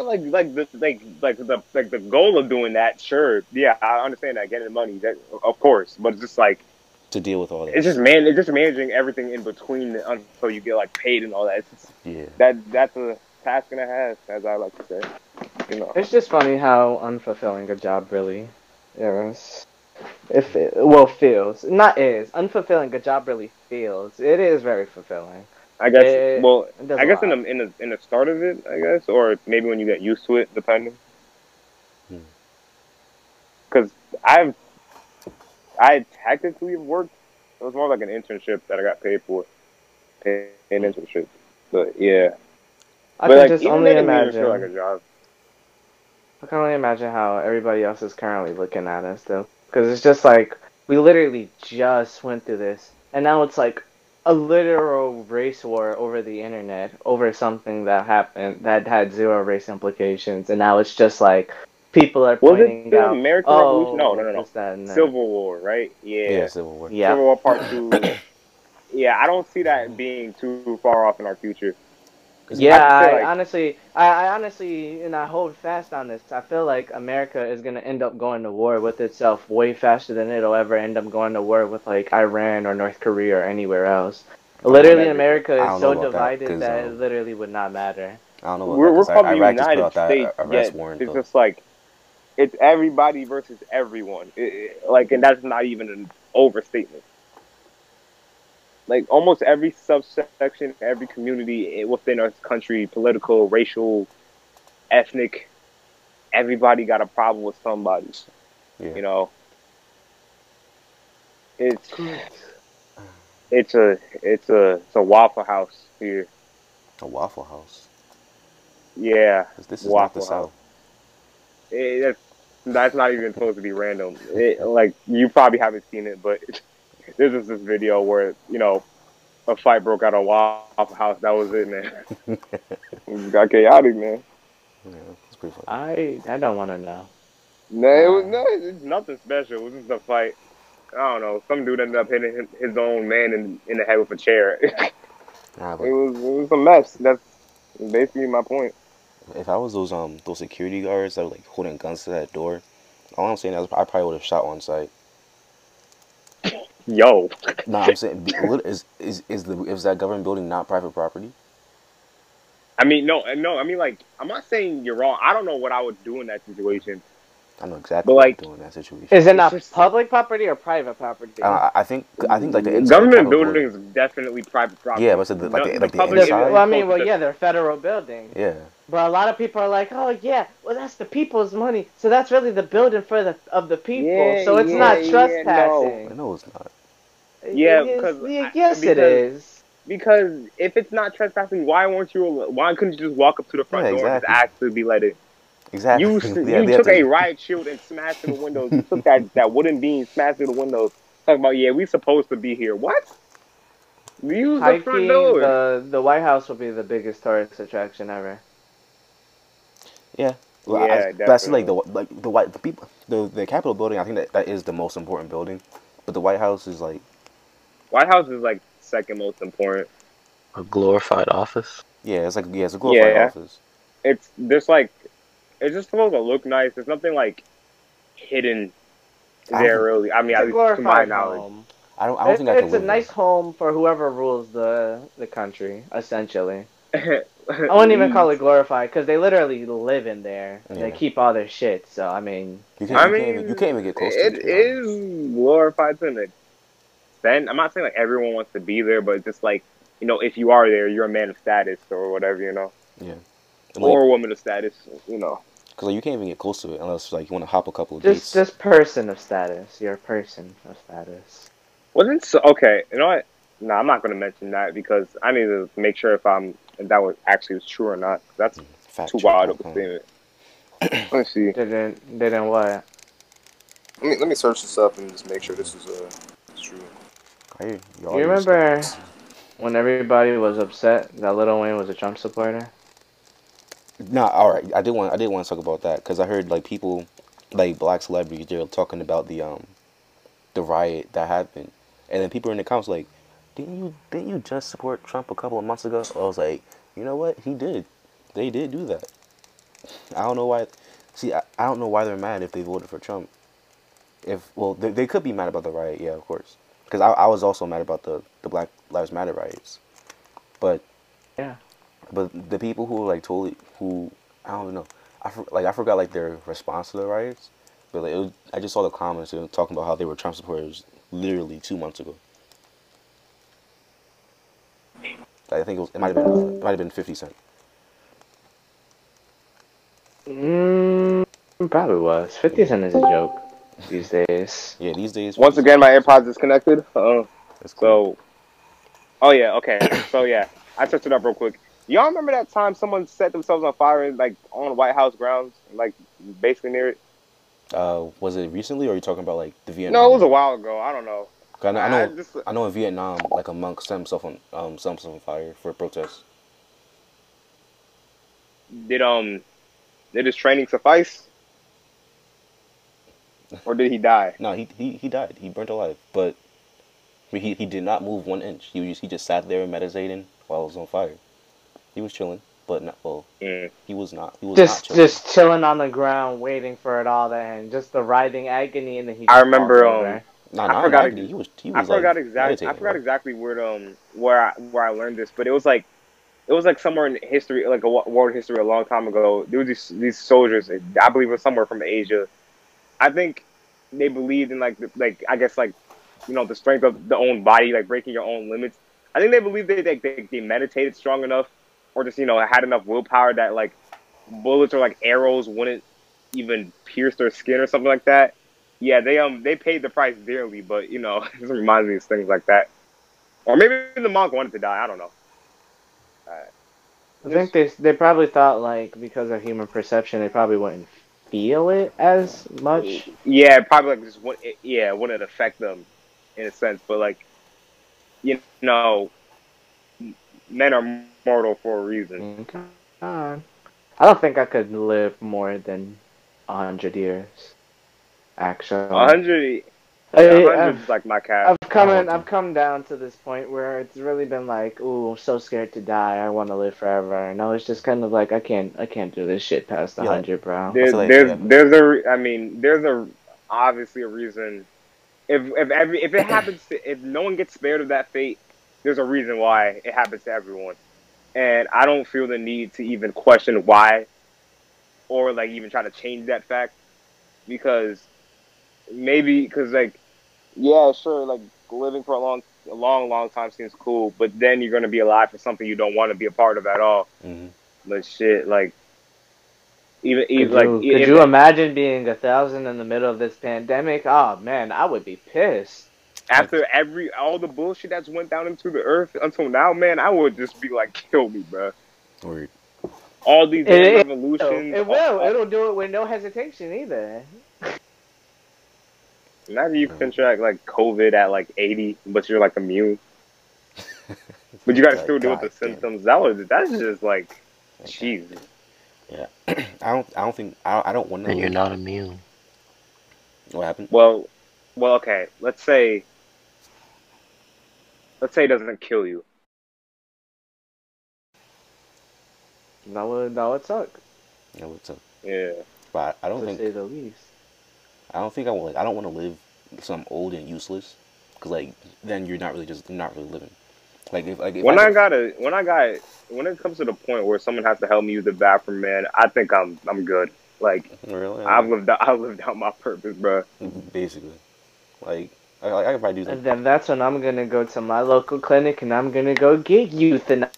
the goal of doing that, sure, yeah, I understand that, getting the money, that of course, but it's just like to deal with all that. It's just managing everything in between until you get like paid and all that. It's just, that's a task and a half, as I like to say. You know, it's just funny how unfulfilling a job really is. Feels. Not is. Unfulfilling a job really feels. It is very fulfilling. I guess. I guess in the start of it, I guess, or maybe when you get used to it, depending. Because I technically worked. It was more like an internship that I got paid for. An internship, but yeah. I can just only imagine. Feel like a job. I can only imagine how everybody else is currently looking at us, though. Because it's just like, we literally just went through this. And now it's like a literal race war over the internet, over something that happened, that had zero race implications. And now it's just like, people are pointing out, American Revolution? No. Civil War, right? Yeah, Civil War. Yeah. Civil War Part 2. Yeah, I don't see that being too far off in our future. Yeah, I honestly, and I hold fast on this. I feel like America is gonna end up going to war with itself way faster than it'll ever end up going to war with like Iran or North Korea or anywhere else. Literally, America is so divided that it literally would not matter. I don't know. We're probably United States. It's just like it's everybody versus everyone. And that's not even an overstatement. Like almost every subsection, every community within our country, political, racial, ethnic, everybody got a problem with somebody. Yeah. You know, it's a Waffle House here. A Waffle House. Yeah, this is Waffle not the South. That's not even supposed to be random. Like you probably haven't seen it, but. There's just this video where, a fight broke out of Waffle House. That was it, man. It got chaotic, man. Yeah, that's pretty funny. I don't want to know. It's nothing special. It was just a fight. I don't know. Some dude ended up hitting his own man in the head with a chair. It was a mess. That's basically my point. If I was those security guards that were like holding guns to that door, all I'm saying is I probably would have shot on sight. Yo. No, I'm saying, is that government building not private property? I mean, no. I mean, like, I'm not saying you're wrong. I don't know what I would do in that situation. I know exactly what I would do in that situation. Is it not public property or private property? I think like the government building is definitely private property. Yeah, but the inside. Well, I mean, they're federal buildings. Yeah. But a lot of people are like, oh yeah, well that's the people's money, so that's really the building of the people, so it's not trespassing. No, it's not. Yeah, yes, it is. Because if it's not trespassing, why couldn't you just walk up to the front door and just actually be let in? Exactly. You took a riot shield and smashed through the windows. You took that wooden beam, smashed through the windows. Talking about, we supposed to be here. What? Use the front door. The White House will be the biggest tourist attraction ever. Yeah. Well, but I see the Capitol building. I think that is the most important building, but the White House is like. White House is like second most important. A glorified office. Yeah, it's a glorified office. It's just supposed to look nice. There's nothing like hidden there really. I mean, at least to my knowledge. I don't think it's a nice home for whoever rules the country, essentially. I wouldn't even call it glorified because they literally live in there. And they keep all their shit. So I mean, you can't even get close to it. It is glorified to an extent. I'm not saying like everyone wants to be there, but it's just like if you are there, you're a man of status or whatever, Yeah. Or a woman of status, Because you can't even get close to it unless you want to hop a couple of days. Just person of status. You're a person of status. Wasn't so okay? You know what? No, I'm not going to mention that because I need to make sure if that was actually true or not. That's too wild of a statement. Let's see. Didn't what? Let me search this up and just make sure this is true. You remember when everybody was upset that Lil Wayne was a Trump supporter? Nah, all right. I did want to talk about that because I heard like people, like black celebrities, they're talking about the riot that happened, and then people in the comments like, didn't you just support Trump a couple of months ago? I was like, you know what? He did. They did do that. I don't know why. See, I don't know why they're mad if they voted for Trump. If well, they could be mad about the riot, yeah, of course. Because I was also mad about the Black Lives Matter riots, but Yeah. but the people who like totally who I don't know, I forgot like their response to the riots, but like I just saw the comments and talking about how they were Trump supporters literally 2 months ago. I think it might have been 50 Cent. Mm, probably was. 50 Cent is a joke these days. Yeah, these days 50 Once Cent again, my AirPods disconnected. that's cool. So, oh yeah, okay. So yeah, I touched it up real quick. Y'all remember that time someone set themselves on fire, like on White House grounds, like basically near it? Was it recently or are you talking about like the No, it Vietnam was a one? while ago. I don't know. 'Cause I just I know in Vietnam like a monk set himself on fire for a protest. did did his training suffice, or did he die? No, he died. He burnt alive, but he did not move 1 inch. He just sat there meditating while it was on fire. He was chilling, but not well. Mm. He was not chilling. Just chilling on the ground, waiting for it all to end. Just the writhing agony, and then he I just falls remember over. Nah, I not in forgot agony. He was like I meditating, forgot bro. exactly where I learned this, but it was like somewhere in history, like a world history, a long time ago. There was these soldiers. I believe it was somewhere from Asia. I think they believed in like I guess like the strength of the own body, like breaking your own limits. I think they believed they meditated strong enough, or just had enough willpower that like bullets or like arrows wouldn't even pierce their skin or something like that. Yeah, they paid the price dearly, but it just reminds me of things like that. Or maybe the monk wanted to die. I don't know. I think Just they probably thought like because of human perception, they probably wouldn't feel it as much. yeah, probably like just it wouldn't affect them in a sense, but like you know, men are mortal for a reason. Okay. I don't think I could live more than 100 years. A Actually, hundred, yeah, a I, hundred I've is like my cap. I've come down to this point where it's really been like, ooh, I'm so scared to die. I want to live forever. And I was just kind of like, I can't do this shit past Yeah, 100, bro. I feel like yeah. There's obviously a reason. If it happens to, if no one gets spared of that fate, there's a reason why it happens to everyone. And I don't feel the need to even question why, or like even try to change that fact, because like yeah, sure, like living for a long time seems cool, but then you're gonna be alive for something you don't want to be a part of at all. Mm-hmm. But shit, like even like Could if you imagine being 1,000 in the middle of this pandemic? Oh man, I would be pissed. Like after all the bullshit that's went down into the earth until now, man, I would just be like, kill me, bro. weird. All these It, damn it, revolutions. it will. It'll do it with no hesitation either. Imagine you contract like COVID at like 80, but you're like immune, but you gotta still deal with the God damn. symptoms. That's just like, Jesus. Yeah, I don't think I don't want to. And you're not immune. What happened? Well, okay. Let's say it doesn't kill you. That would suck, Yeah, what's up? Yeah. But I don't to think say the least. I don't think I want. I don't want to live so I'm old and useless. Cause like then you're not really living. Like if When it comes to the point where someone has to help me use the bathroom, man, I think I'm good. Like really I've lived out my purpose, bro. basically like I could probably do And like then that's when I'm gonna go to my local clinic and I'm gonna go get euthanized.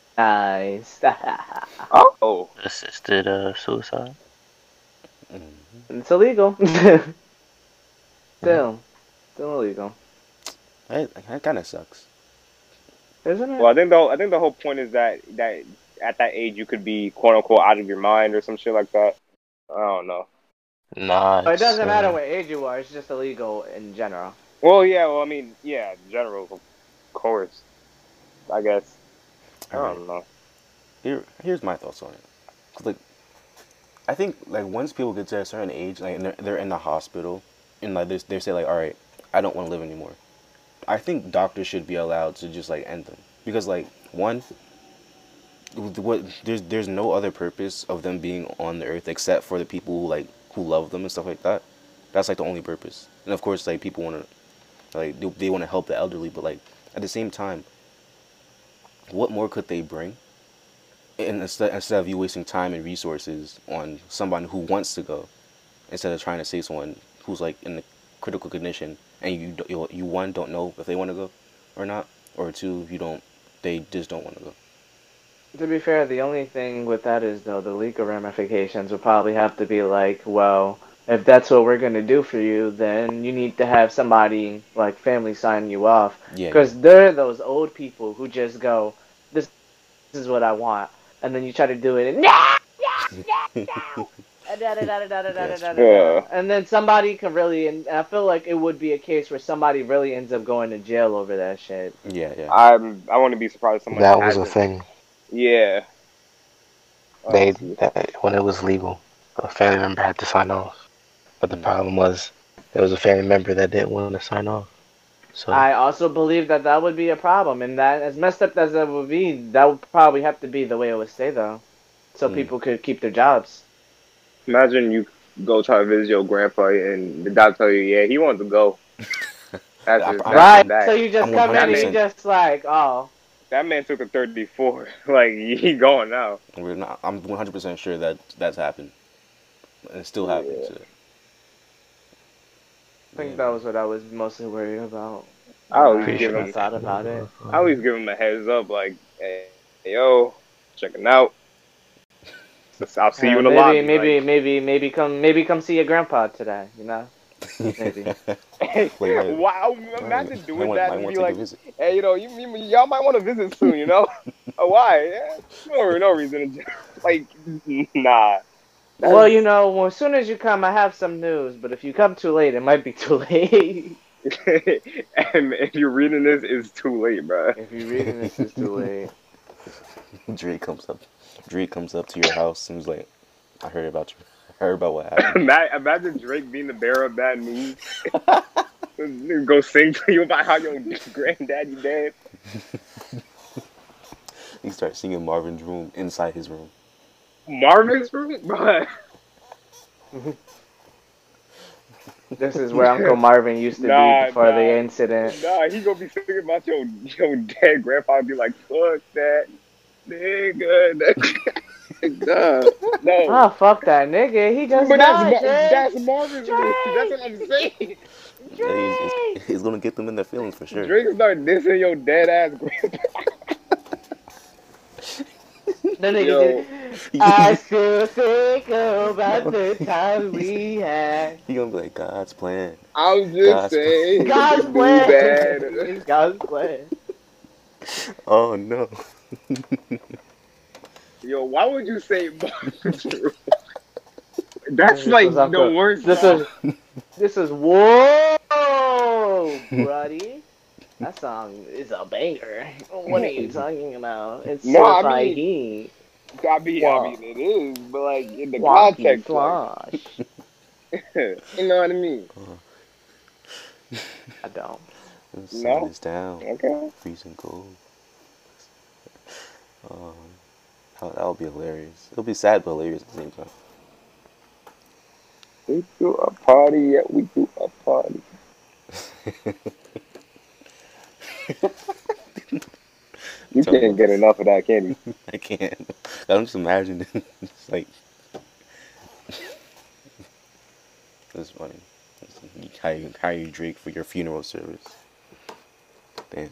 Oh, Assisted suicide. It's illegal. Still illegal, that kind of sucks. isn't it? well, I think the whole point is that at that age you could be quote unquote out of your mind or some shit like that. I don't know. Nah, But it doesn't matter uh, what age you are. It's just illegal in general. Well, yeah. Well, I mean, yeah. In general, of course. I guess. I All right. don't know. Here's my thoughts on it. 'Cause, like I think like once people get to a certain age, like and they're in the hospital, and like they say like, all right, I don't want to live anymore. I think doctors should be allowed to just like end them because like one, what there's no other purpose of them being on the earth except for the people who love them and stuff like that. That's like the only purpose. And of course, like people want to they want to help the elderly, but like at the same time, what more could they bring? And instead of you wasting time and resources on somebody who wants to go, instead of trying to save someone who's like in a critical condition, and you one don't know if they want to go or not, or two they just don't want to go. To be fair, the only thing with that is though the legal ramifications would probably have to be like, well, if that's what we're gonna do for you, then you need to have somebody like family sign you off, Yeah. because they're those old people who just go, this is what I want, and then you try to do it, and and then somebody can really, and I feel like it would be a case where somebody really ends up going to jail over that shit. Yeah, yeah. I wouldn't be surprised if someone That was a hasn't. thing. Yeah. When it was legal, a family member had to sign off. But the problem was, there was a family member that didn't want to sign off. So I also believe that would be a problem, and that, as messed up as it would be, that would probably have to be the way it would stay, though, so people could keep their jobs. Imagine you go try to visit your grandpa and the doctor tell you, yeah, he wants to go. Right, that. so you just come in and you just like, oh. That man took a 34. Like, he gone now. I'm 100% sure that that's happened. And it still happens. Yeah. I think that was what I was mostly worried about. I always give I him, thought about it. I always give him a heads up, like, hey yo, checking out. I'll see you in the lobby. Maybe come see your grandpa today. You know, maybe. Wow, imagine doing that and be like, hey, you know, y'all might want to visit soon. You know, why? Yeah. No reason. Like, nah. Well, you know, as soon as you come, I have some news. But if you come too late, it might be too late. And if you're reading this, it's too late, bro. If you're reading this, it's too late. Drake comes up to your house and he's like, I heard about you. I heard about what happened. Imagine Drake being the bearer of bad news. Go sing to you about how your granddaddy dead. He starts singing Marvin's Room inside his room. Marvin's Room? Bro. This is where Uncle Marvin used to be before the incident. Nah, he gonna be thinking about your dead grandpa and be like, fuck that nigga. No. Oh, fuck that nigga. He just died, that's Marvin's Room. That's what I'm saying. Yeah, he's gonna get them in their feelings for sure. Drake start dissing your dead ass grandpa. The nigga did. I still think about the time we had. He gonna be like, God's plan. I was just saying. God's plan. God's plan. Oh no. Yo, why would you say Marvin's Room? That's like the worst. This is whoa, buddy. That song is a banger. What are you talking about? It's so like he. I mean, it is, but like in the context, like, you know what I mean? I don't. The sun is down. Okay. Freezing cold. That would be hilarious. It'll be sad but hilarious at the same time. We do a party, yeah, we do a party. You can't get enough of that, can you? I can't. I'm just imagining. It's like, it's funny. How you Drake for your funeral service? Damn.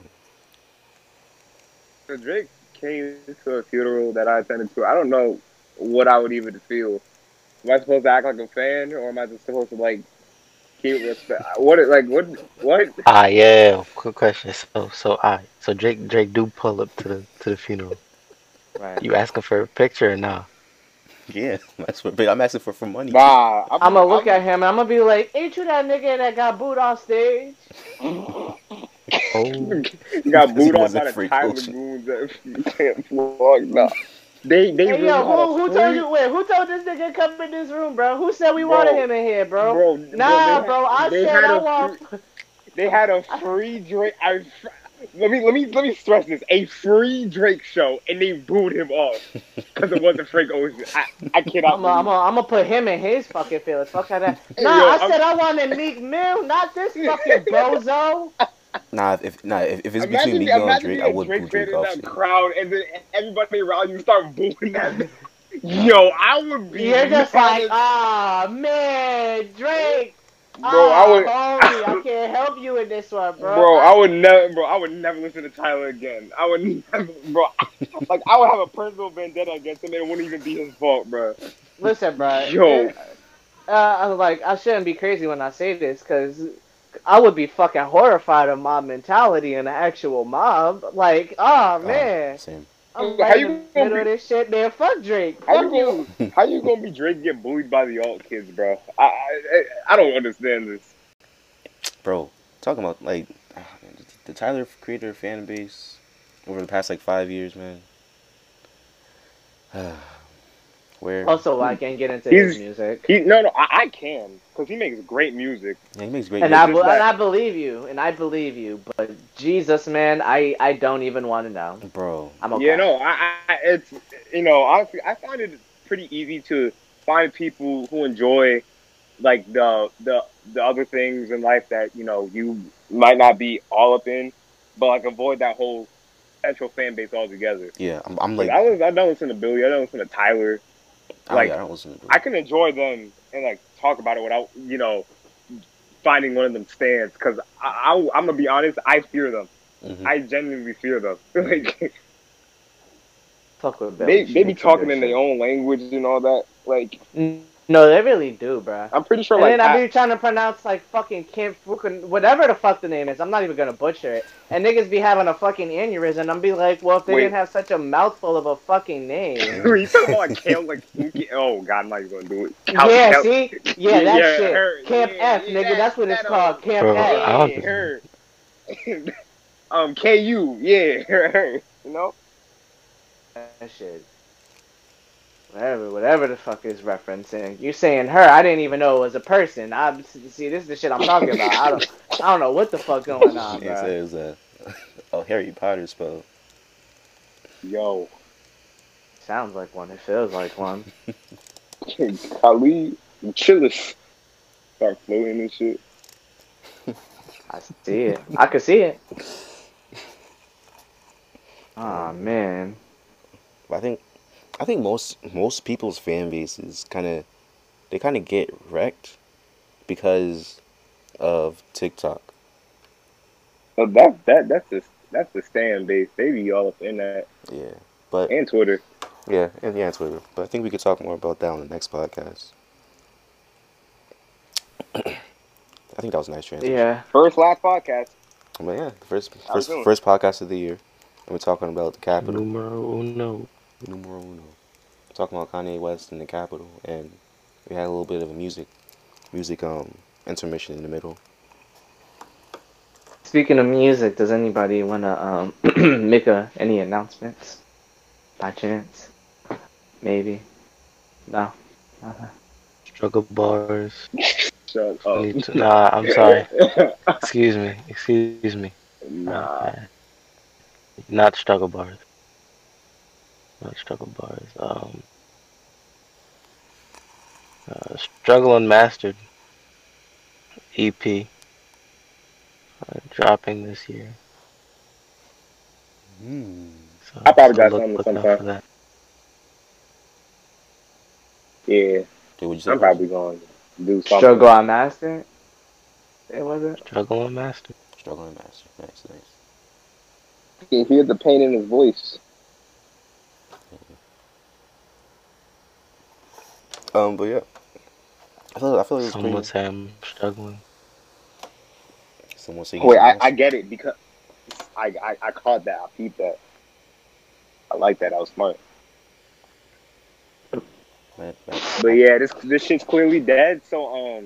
So Drake came to a funeral that I attended to. I don't know what I would even feel. Am I supposed to act like a fan, or am I just supposed to like keep respect? What? yeah. Quick question. So Drake do pull up to the funeral. Right. You asking for a picture or nah? Yeah, I'm asking for money. Nah, I'm gonna look at him and I'm gonna be like, ain't you that nigga that got booed off stage? Oh, you got booed off by the Tyler Goons that can't vlog. Nah. They Hey really yo, had a who told you? Wait, who told this nigga to come in this room, bro? Who said we wanted him in here, bro? bro, Nah, bro. I they said had I a want. they had a free Drake. Let me stress this: a free Drake show, and they booed him off because it wasn't Frank Ocean. I cannot believe. I'm gonna put him in his fucking feelings. Fuck that. Nah, Hey, yo, I said I wanted Meek Mill, not this fucking bozo. Nah, if it's between Meek Mill and imagine Drake, being I a would boo Drake fan Drake in off that shit. crowd, and then everybody around you start booing that. Nah, Yo, I would be. You're just mad like, as- ah, man, Drake. bro, Homie, I can't help you in this one, bro. I would never listen to Tyler again. I would never, bro. Like, I would have a personal vendetta against him, and it wouldn't even be his fault, bro. Listen, bro. Yo, I shouldn't be crazy when I say this, because I would be fucking horrified of mob mentality in an actual mob. Like, man. same. I'm how right you in the gonna middle be? of this shit, man. Fuck Drake. How Fuck you you. gonna? How you gonna be Drake get bullied by the alt kids, bro? I don't understand this. Bro, talking about like the Tyler Creator fan base over the past like 5 years, man. Where Also, I can't get into his music. No, I can, because he makes great music. yeah, he makes great And music. I believe you, but Jesus, man, I don't even want to know. Bro. I'm okay. Yeah, no, it's, honestly, I find it pretty easy to find people who enjoy, like, the other things in life that, you might not be all up in, but, like, avoid that whole central fan base altogether. Yeah, I'm like, I don't listen to Billy, I don't listen to Tyler. Like, I don't listen to Billy. I can enjoy them and, like, talk about it without, finding one of them stands, because I'm gonna be honest, I fear them. Mm-hmm. I genuinely fear them. Like, Fuck with Billy. they be talking in their own language and all that. Like, no, they really do, bruh. I'm pretty sure. And like, then I be trying to pronounce like fucking Kim Fukin, whatever the fuck the name is. I'm not even gonna butcher it. And niggas be having a fucking aneurysm. And I'm be like, well, if they didn't have such a mouthful of a fucking name. You talking about like Kale, like oh god, I'm not even gonna do it. See, that shit. Her, Camp F, nigga. That's what it's called. Camp F. Her. KU, yeah, her. That shit. Whatever the fuck is referencing. You saying her? I didn't even know it was a person. See, this is the shit I'm talking about. I don't know what the fuck going on, bro. It says Harry Potter spell. Yo. Sounds like one. It feels like one. Khalid, chillers. Start floating and shit. I see it. I can see it. Oh man. I think most people's fan bases kind of get wrecked because of TikTok. So that's the stand base. They be all up in that. Yeah, and Twitter. Yeah, and Twitter. But I think we could talk more about that on the next podcast. I think that was a nice transition. Yeah. Last podcast. But yeah, first podcast of the year. And we're talking about the Capitol. Numero uno. Talking about Kanye West and the Capitol, and we had a little bit of a music intermission in the middle. Speaking of music, does anybody wanna make any announcements? By chance? Maybe. No. Struggle bars. Shut up. Nah, I'm sorry. Excuse me. Nah. Not struggle bars. Not struggle bars. Struggle Unmastered EP dropping this year. So, I probably got something sometime. For that. Yeah. Dude, I'm probably going to do something. Struggle Unmastered? It wasn't? Struggle Unmastered. Nice. You can hear the pain in his voice. But yeah, I feel like it's Someone say I'm struggling. Someone say. Wait, I get it because I caught that. I peeped that. I like that. I was smart. But yeah, this shit's clearly dead. So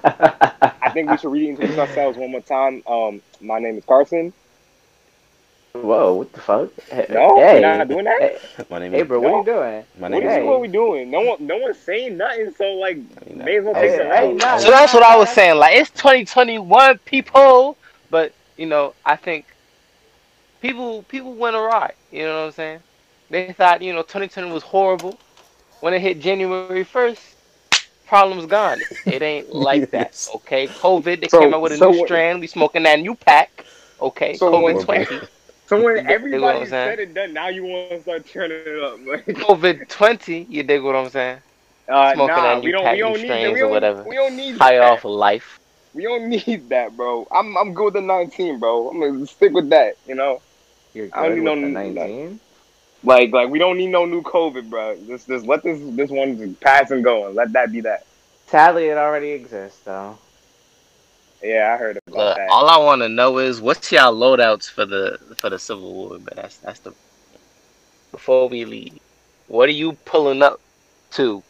I think we should reintroduce ourselves one more time. My name is Carson. Whoa, what the fuck? No, Hey, we're not doing that. hey, My name hey, is. bro, what are you doing? My What name is is. what we doing? No one's saying nothing. So like, may as well I take was- the Hey, reins. nah, So nah, that's nah, what I nah, was that's- saying. Like, it's 2021, people, but you know, I think people went awry. You know what I'm saying? They thought 2020 was horrible. When it hit January 1st, problem's gone. It ain't like that. Yes. Okay, COVID. They came So out with a so new what? strand. We smoking that new pack. Okay, So COVID when 20. so when You dig what I'm everybody saying? said and done, now you want to start turning it up. Like, COVID 20. You dig what I'm saying? Smoking that nah, new we pack, new don't need that. strains or whatever. We don't need High that. off of life. We don't need that, bro. I'm good with the 19, bro. I'm gonna stick with that. You're I don't good need with the no 19. like we don't need no new COVID, bro. Just let this one just pass and go and let that be that. Sadly, it already exists, though. Yeah, I heard about Look, that. all I want to know is what's y'all loadouts for the Civil War, man. That's the before we leave. What are you pulling up to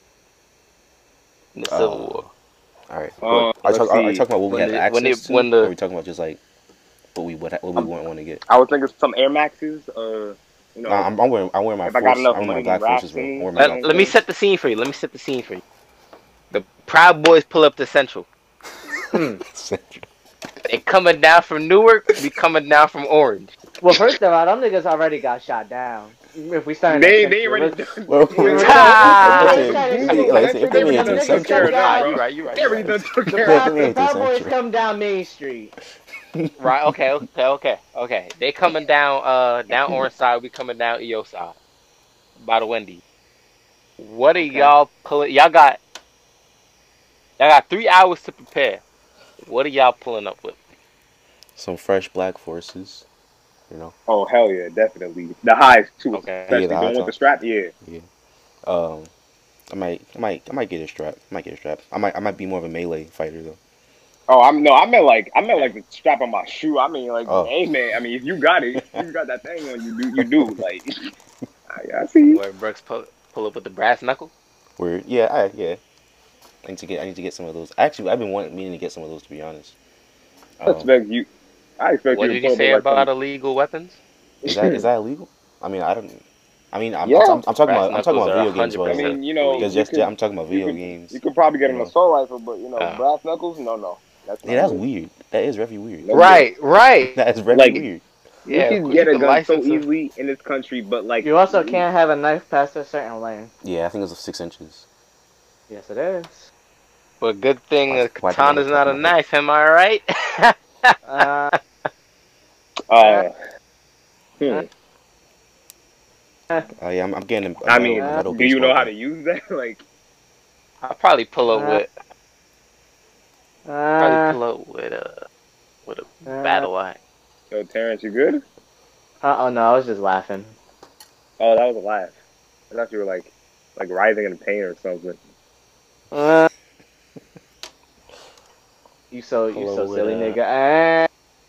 in the Civil Uh, War? all right. But Let's are you see. talking about what we When have the when access it to, when or are the we talking about just like what we Um, wouldn't want to get? I was thinking some Air Maxes. Nah, I'm wearing my If I got force. enough I'm wearing my money, black forces, bro. I'm Rapsons. wearing my You know black what I'm let me saying? forces. set the scene for you. Let me set the scene for you. The Proud Boys pull up to Central. Hmm. They coming down from Newark. We coming down from Orange. Well, first of all, them niggas already got shot down. If we start at They Central, already let's, done. Well, we're Ah! Bro, let's if listen, you start at Google like I Central. said, Central, it they put me already in Them done 18th took niggas care century. come of that, Nah, down. you bro. right. You right. They You already right. done took The care of Proud, that. Me the in 18th Proud Boys century. come down Main Street. Right. Okay. They coming down down Orange side. We coming down EO side by the Wendy. What are Okay. y'all pulling? Y'all got 3 hours to prepare. What are y'all pulling up with? Some fresh black forces, you know. Oh hell yeah, definitely. The highs too, Okay. Yeah, the especially the high one with the tops. strap. Yeah. Yeah. Um, I might get a strap. I might get a strap. I might be more of a melee fighter though. Oh, I meant like the strap on my shoe. I mean like, Oh, hey man, I mean if you got it, if you got that thing on, you do like. I see you. Where Brooks pull up with the brass knuckle? weird. Yeah, yeah. I need to get some of those. Actually, I've been meaning to get some of those to be honest. I Um, expect you. I expect What you to did you pull up with say like about some. illegal weapons? is that illegal? I mean, I don't. I mean, Yeah. I'm Brass talking knuckles about are video games, I bro. 100% mean, illegal. I'm talking about video you games. could probably get You an know. assault rifle, but Uh, brass knuckles, no, that's Yeah, not that's good. weird. That is very weird. Nope. right. That is very Like weird. you Yeah, can you get a can gun so license a. easily in this country, but like, You also can't have a knife past a certain length. Yeah, I think it's 6 inches. Yes, it is. But good thing a Why'd you bring katana's it up not in a my head? knife, am I right? Uh, uh, uh, uh, hmm. uh, Yeah, I'm getting I a mean, metal do you baseball know how bat. to use that? Like, I'll probably pull up uh, with probably uh, pull up with a uh, battle axe. yo, Terrence, you good? oh no, I was just laughing. Oh, that was a laugh. I thought you were like writhing in pain or something. Uh, you Pull so up with silly, a nigga.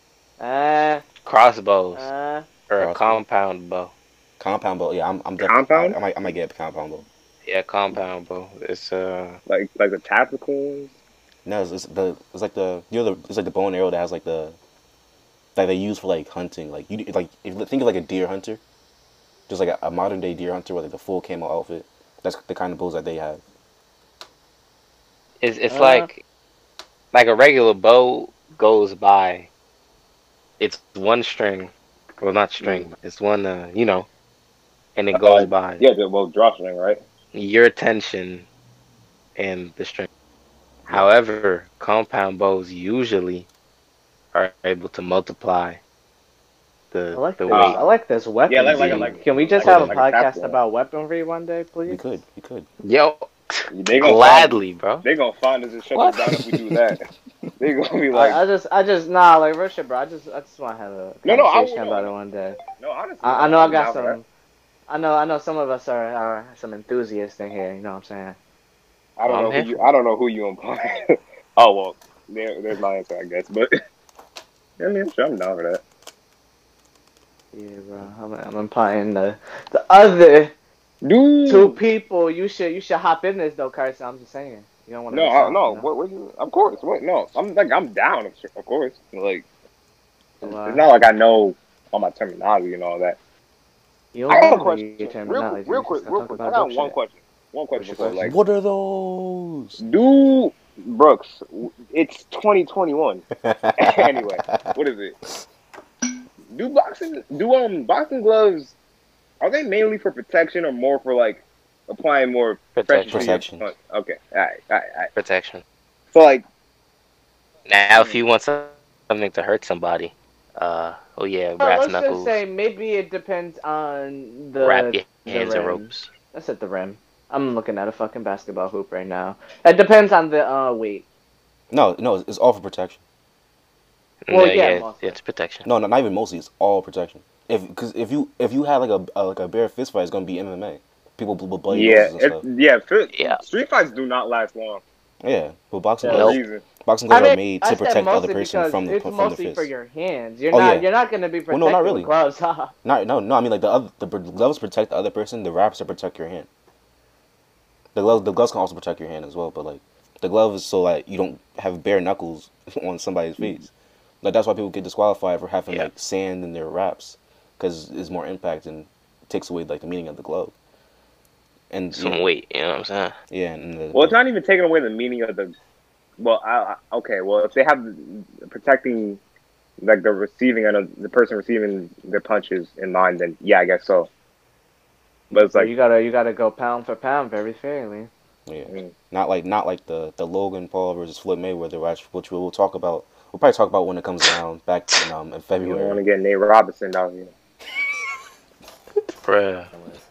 crossbows Uh, or a Crossbow, compound bow. compound bow. Yeah, I'm definitely. Compound, I might get a compound bow. Yeah, compound bow. It's like the tactical ones. No, it's like it's like the bow and arrow that has like that they use for like hunting. Like you like if you think of like a deer hunter, just like a modern day deer hunter with like the full camo outfit. That's the kind of bows that they have. it's uh, like a regular bow goes by. It's one string, well not Mm. string, it's one and it goes by Yeah, the drawstring, right? your attention and the string. Yeah. However, compound bows usually are able to multiply I the like this. I weight. like this Yeah, weapon The scene. Can we just For have a the like a tap podcast one. about weaponry one day, we please? could we could. Yo, They gonna find gladly, bro. they gonna find us and shut us What? down if we do that. They gonna be like, I just nah, like real shit, bro. I just want to have a no, I conversation will about it no, one day. no, honestly, I no, know I I'm got down for that. some. I know some of us are some enthusiasts in here. You know what I'm saying? Oh, I'm here for I it. don't know who you implying. Oh well, there's my answer, I guess. But yeah, I mean, sure, I'm down for that. Yeah, bro. I'm implying the other two Dude, people. You should hop in this though, Carson. I'm just saying. You don't want to no, miss out. no. You know? What you? Of course. What? No, I'm down. Of course. Like, So, it's not like I know all my terminology and all that. You I got a know question. your terminology. Real Just quick. gotta talk I about got dope one shit. question. One What's question your before, question? like, What are those? do Brooks? It's 2021. Anyway, what is it? Boxing gloves, are they mainly for protection or more for like applying more pressure to your Protection. punch? Okay, all right. Protection. So like, Now, if you want something to hurt somebody, oh yeah, brass Let's just knuckles, say maybe it depends on wrap the your hands in rim. ropes. Let's hit the rim. I'm looking at a fucking basketball hoop right now. It depends on the weight. No, it's all for protection. Well, No, yeah, yeah, mostly. it's protection. No, not even mostly. It's all protection. Because if you have like a bare fist fight, it's gonna be MMA. People with bloody noses and stuff. Yeah. street fights do not last long Yeah, but boxing for a Nope. reason. gloves are I mean, made I to said protect the other mostly person because from it's the mostly for fist. your hands. You're Oh, not yeah. you're not gonna be Well, protected no, not really. with gloves, huh? No. I mean, like the gloves protect the other person. The wraps to protect your hand. The gloves can also protect your hand as well. But like the glove is so like you don't have bare knuckles on somebody's face. Like that's why people get disqualified for having Yeah. like sand in their wraps, because it's more impact and takes away like the meaning of the glove. And Some weight, you know what I'm saying? yeah, and Well, it's not even taking away the meaning of the. Well, okay. Well, if they have protecting like the receiving and the person receiving the punches in mind, then yeah, I guess so. But it's So like you gotta go pound for pound very fairly. yeah, Mm. not like the Logan Paul versus Floyd Mayweather match, which we'll talk about. We'll probably talk about when it comes around back in you don't want February. to get Nate Robinson down here. Bruh.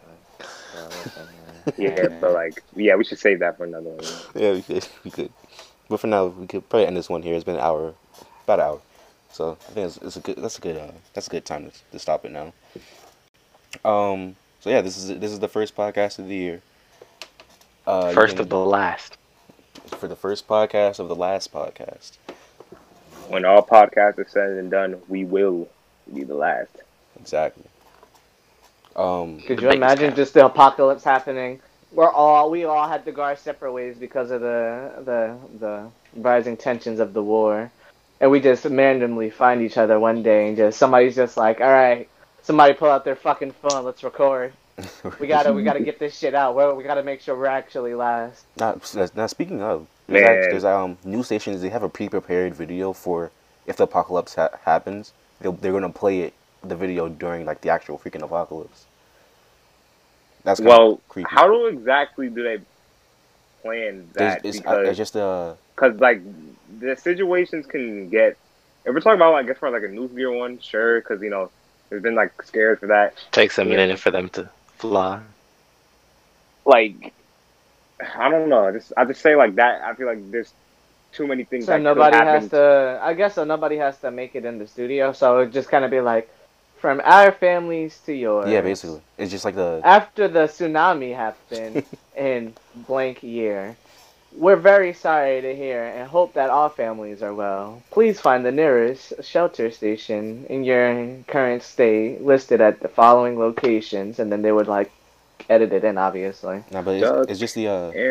Yeah, but like, yeah, we should save that for another one. Yeah, we could. But for now, we could probably end this one here. It's been about an hour. So I think that's a good time to stop it now. So yeah, this is the first podcast of the year. First of the last. For the first podcast of the last podcast. When all podcasts are said and done, we will be the last. Exactly. Could you imagine just the apocalypse happening? We all had to go our separate ways because of the rising tensions of the war, and we just randomly find each other one day and just somebody's just like, all right, somebody pull out their fucking phone, let's record. We gotta get this shit out. We gotta make sure we're actually last. Now speaking of, Man. there's news stations. They have a pre-prepared video for if the apocalypse happens. They're gonna play the video during like the actual freaking apocalypse. That's creepy. How exactly do they plan that? It's because just like the situations can get. If we're talking about, I guess, for like a nuclear one, sure, because you know there's been like scares for that. Takes a minute for them to fly. Like, I don't know. I just say like that. I feel like there's too many things. So that nobody could happen. has to. I guess so. Nobody has to make it in the studio. So it just kind of be like, from our families to yours. Yeah, basically, it's just like after the tsunami happened in blank year. We're very sorry to hear and hope that all families are well. Please find the nearest shelter station in your current state listed at the following locations, and then they would like edit it in, obviously. No, but it's just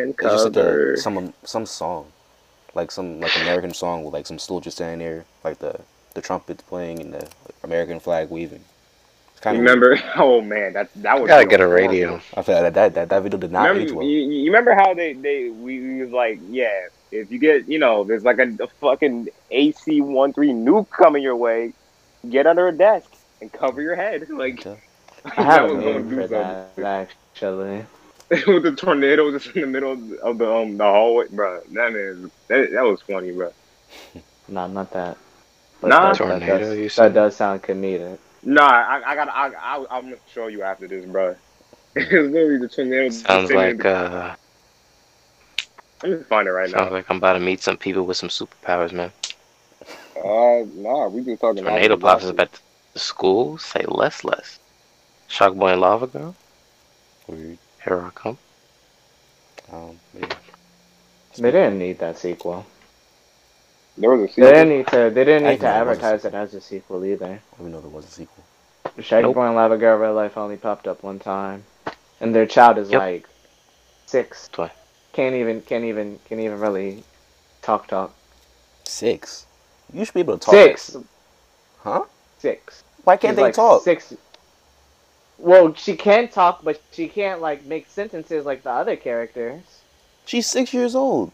some song, like some American song with like some soldiers standing there, like the trumpets playing and the American flag waving. Remember? Weird. Oh man, that was. Gotta get a radio. I feel like that video did not age well. You remember how we was like, yeah, if you get, you know, there's like a fucking AC-13 nuke coming your way, get under a desk and cover your head. Like, I have a name for that actually. With the tornado just in the middle of the hallway, bro. That was funny, bro. No, not that. But tornado. That does sound comedic. Nah, I'm gonna show you after this, bro. It's literally the tornado. Sounds like I'm just find it right now. Sounds like I'm about to meet some people with some superpowers, man. Nah, we just talking. Tornado pops up at the school. Say less. Shock Boy and Lava Girl. Weird. Here I come. Yeah. They didn't need that sequel. There was a sequel. They didn't need to advertise it as a sequel either. We know there was a sequel. Shaggy Boy and Lava Girl Real Life only popped up one time, and their child is like 6. Can't even really talk. 6. You should be able to talk. 6. Huh? 6. Why can't She's they like talk? 6. Well, she can talk, but she can't like make sentences like the other characters. She's 6 years old.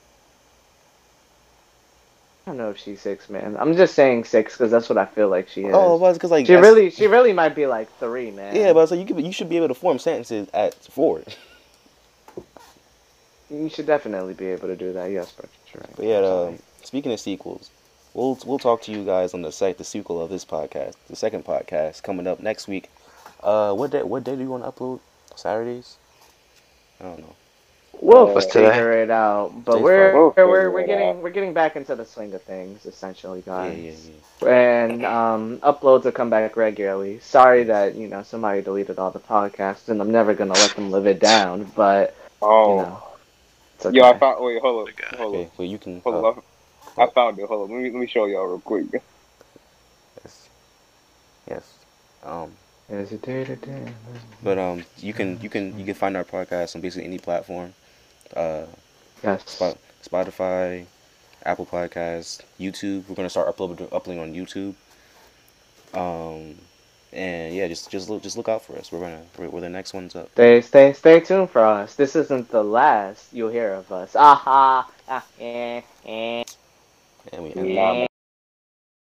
I don't know if she's 6, man. I'm just saying 6 because that's what I feel like she is. Oh, but because like she really might be like 3, man. Yeah, but so you should be able to form sentences at 4. You should definitely be able to do that. Yes, but you're right. But yeah, speaking of sequels, we'll talk to you guys on the sequel of this podcast, the second podcast coming up next week. What day do you want to upload? Saturdays? I don't know. We'll figure it out, but Today's we're getting back into the swing of things, essentially, guys. Yeah. And uploads will come back regularly. Sorry that somebody deleted all the podcasts, and I'm never gonna let them live it down. But it's okay. Yo, I found. Wait, hold up. Okay, well you can. Hold up. I found it. Hold on. Let me show y'all real quick. Yes. Hesitate. But you can find our podcast on basically any platform. Yes. Spotify, Apple Podcasts, YouTube. We're gonna start uploading on YouTube. And yeah, just look out for us. We're the next ones up. Stay tuned for us. This isn't the last you'll hear of us. And we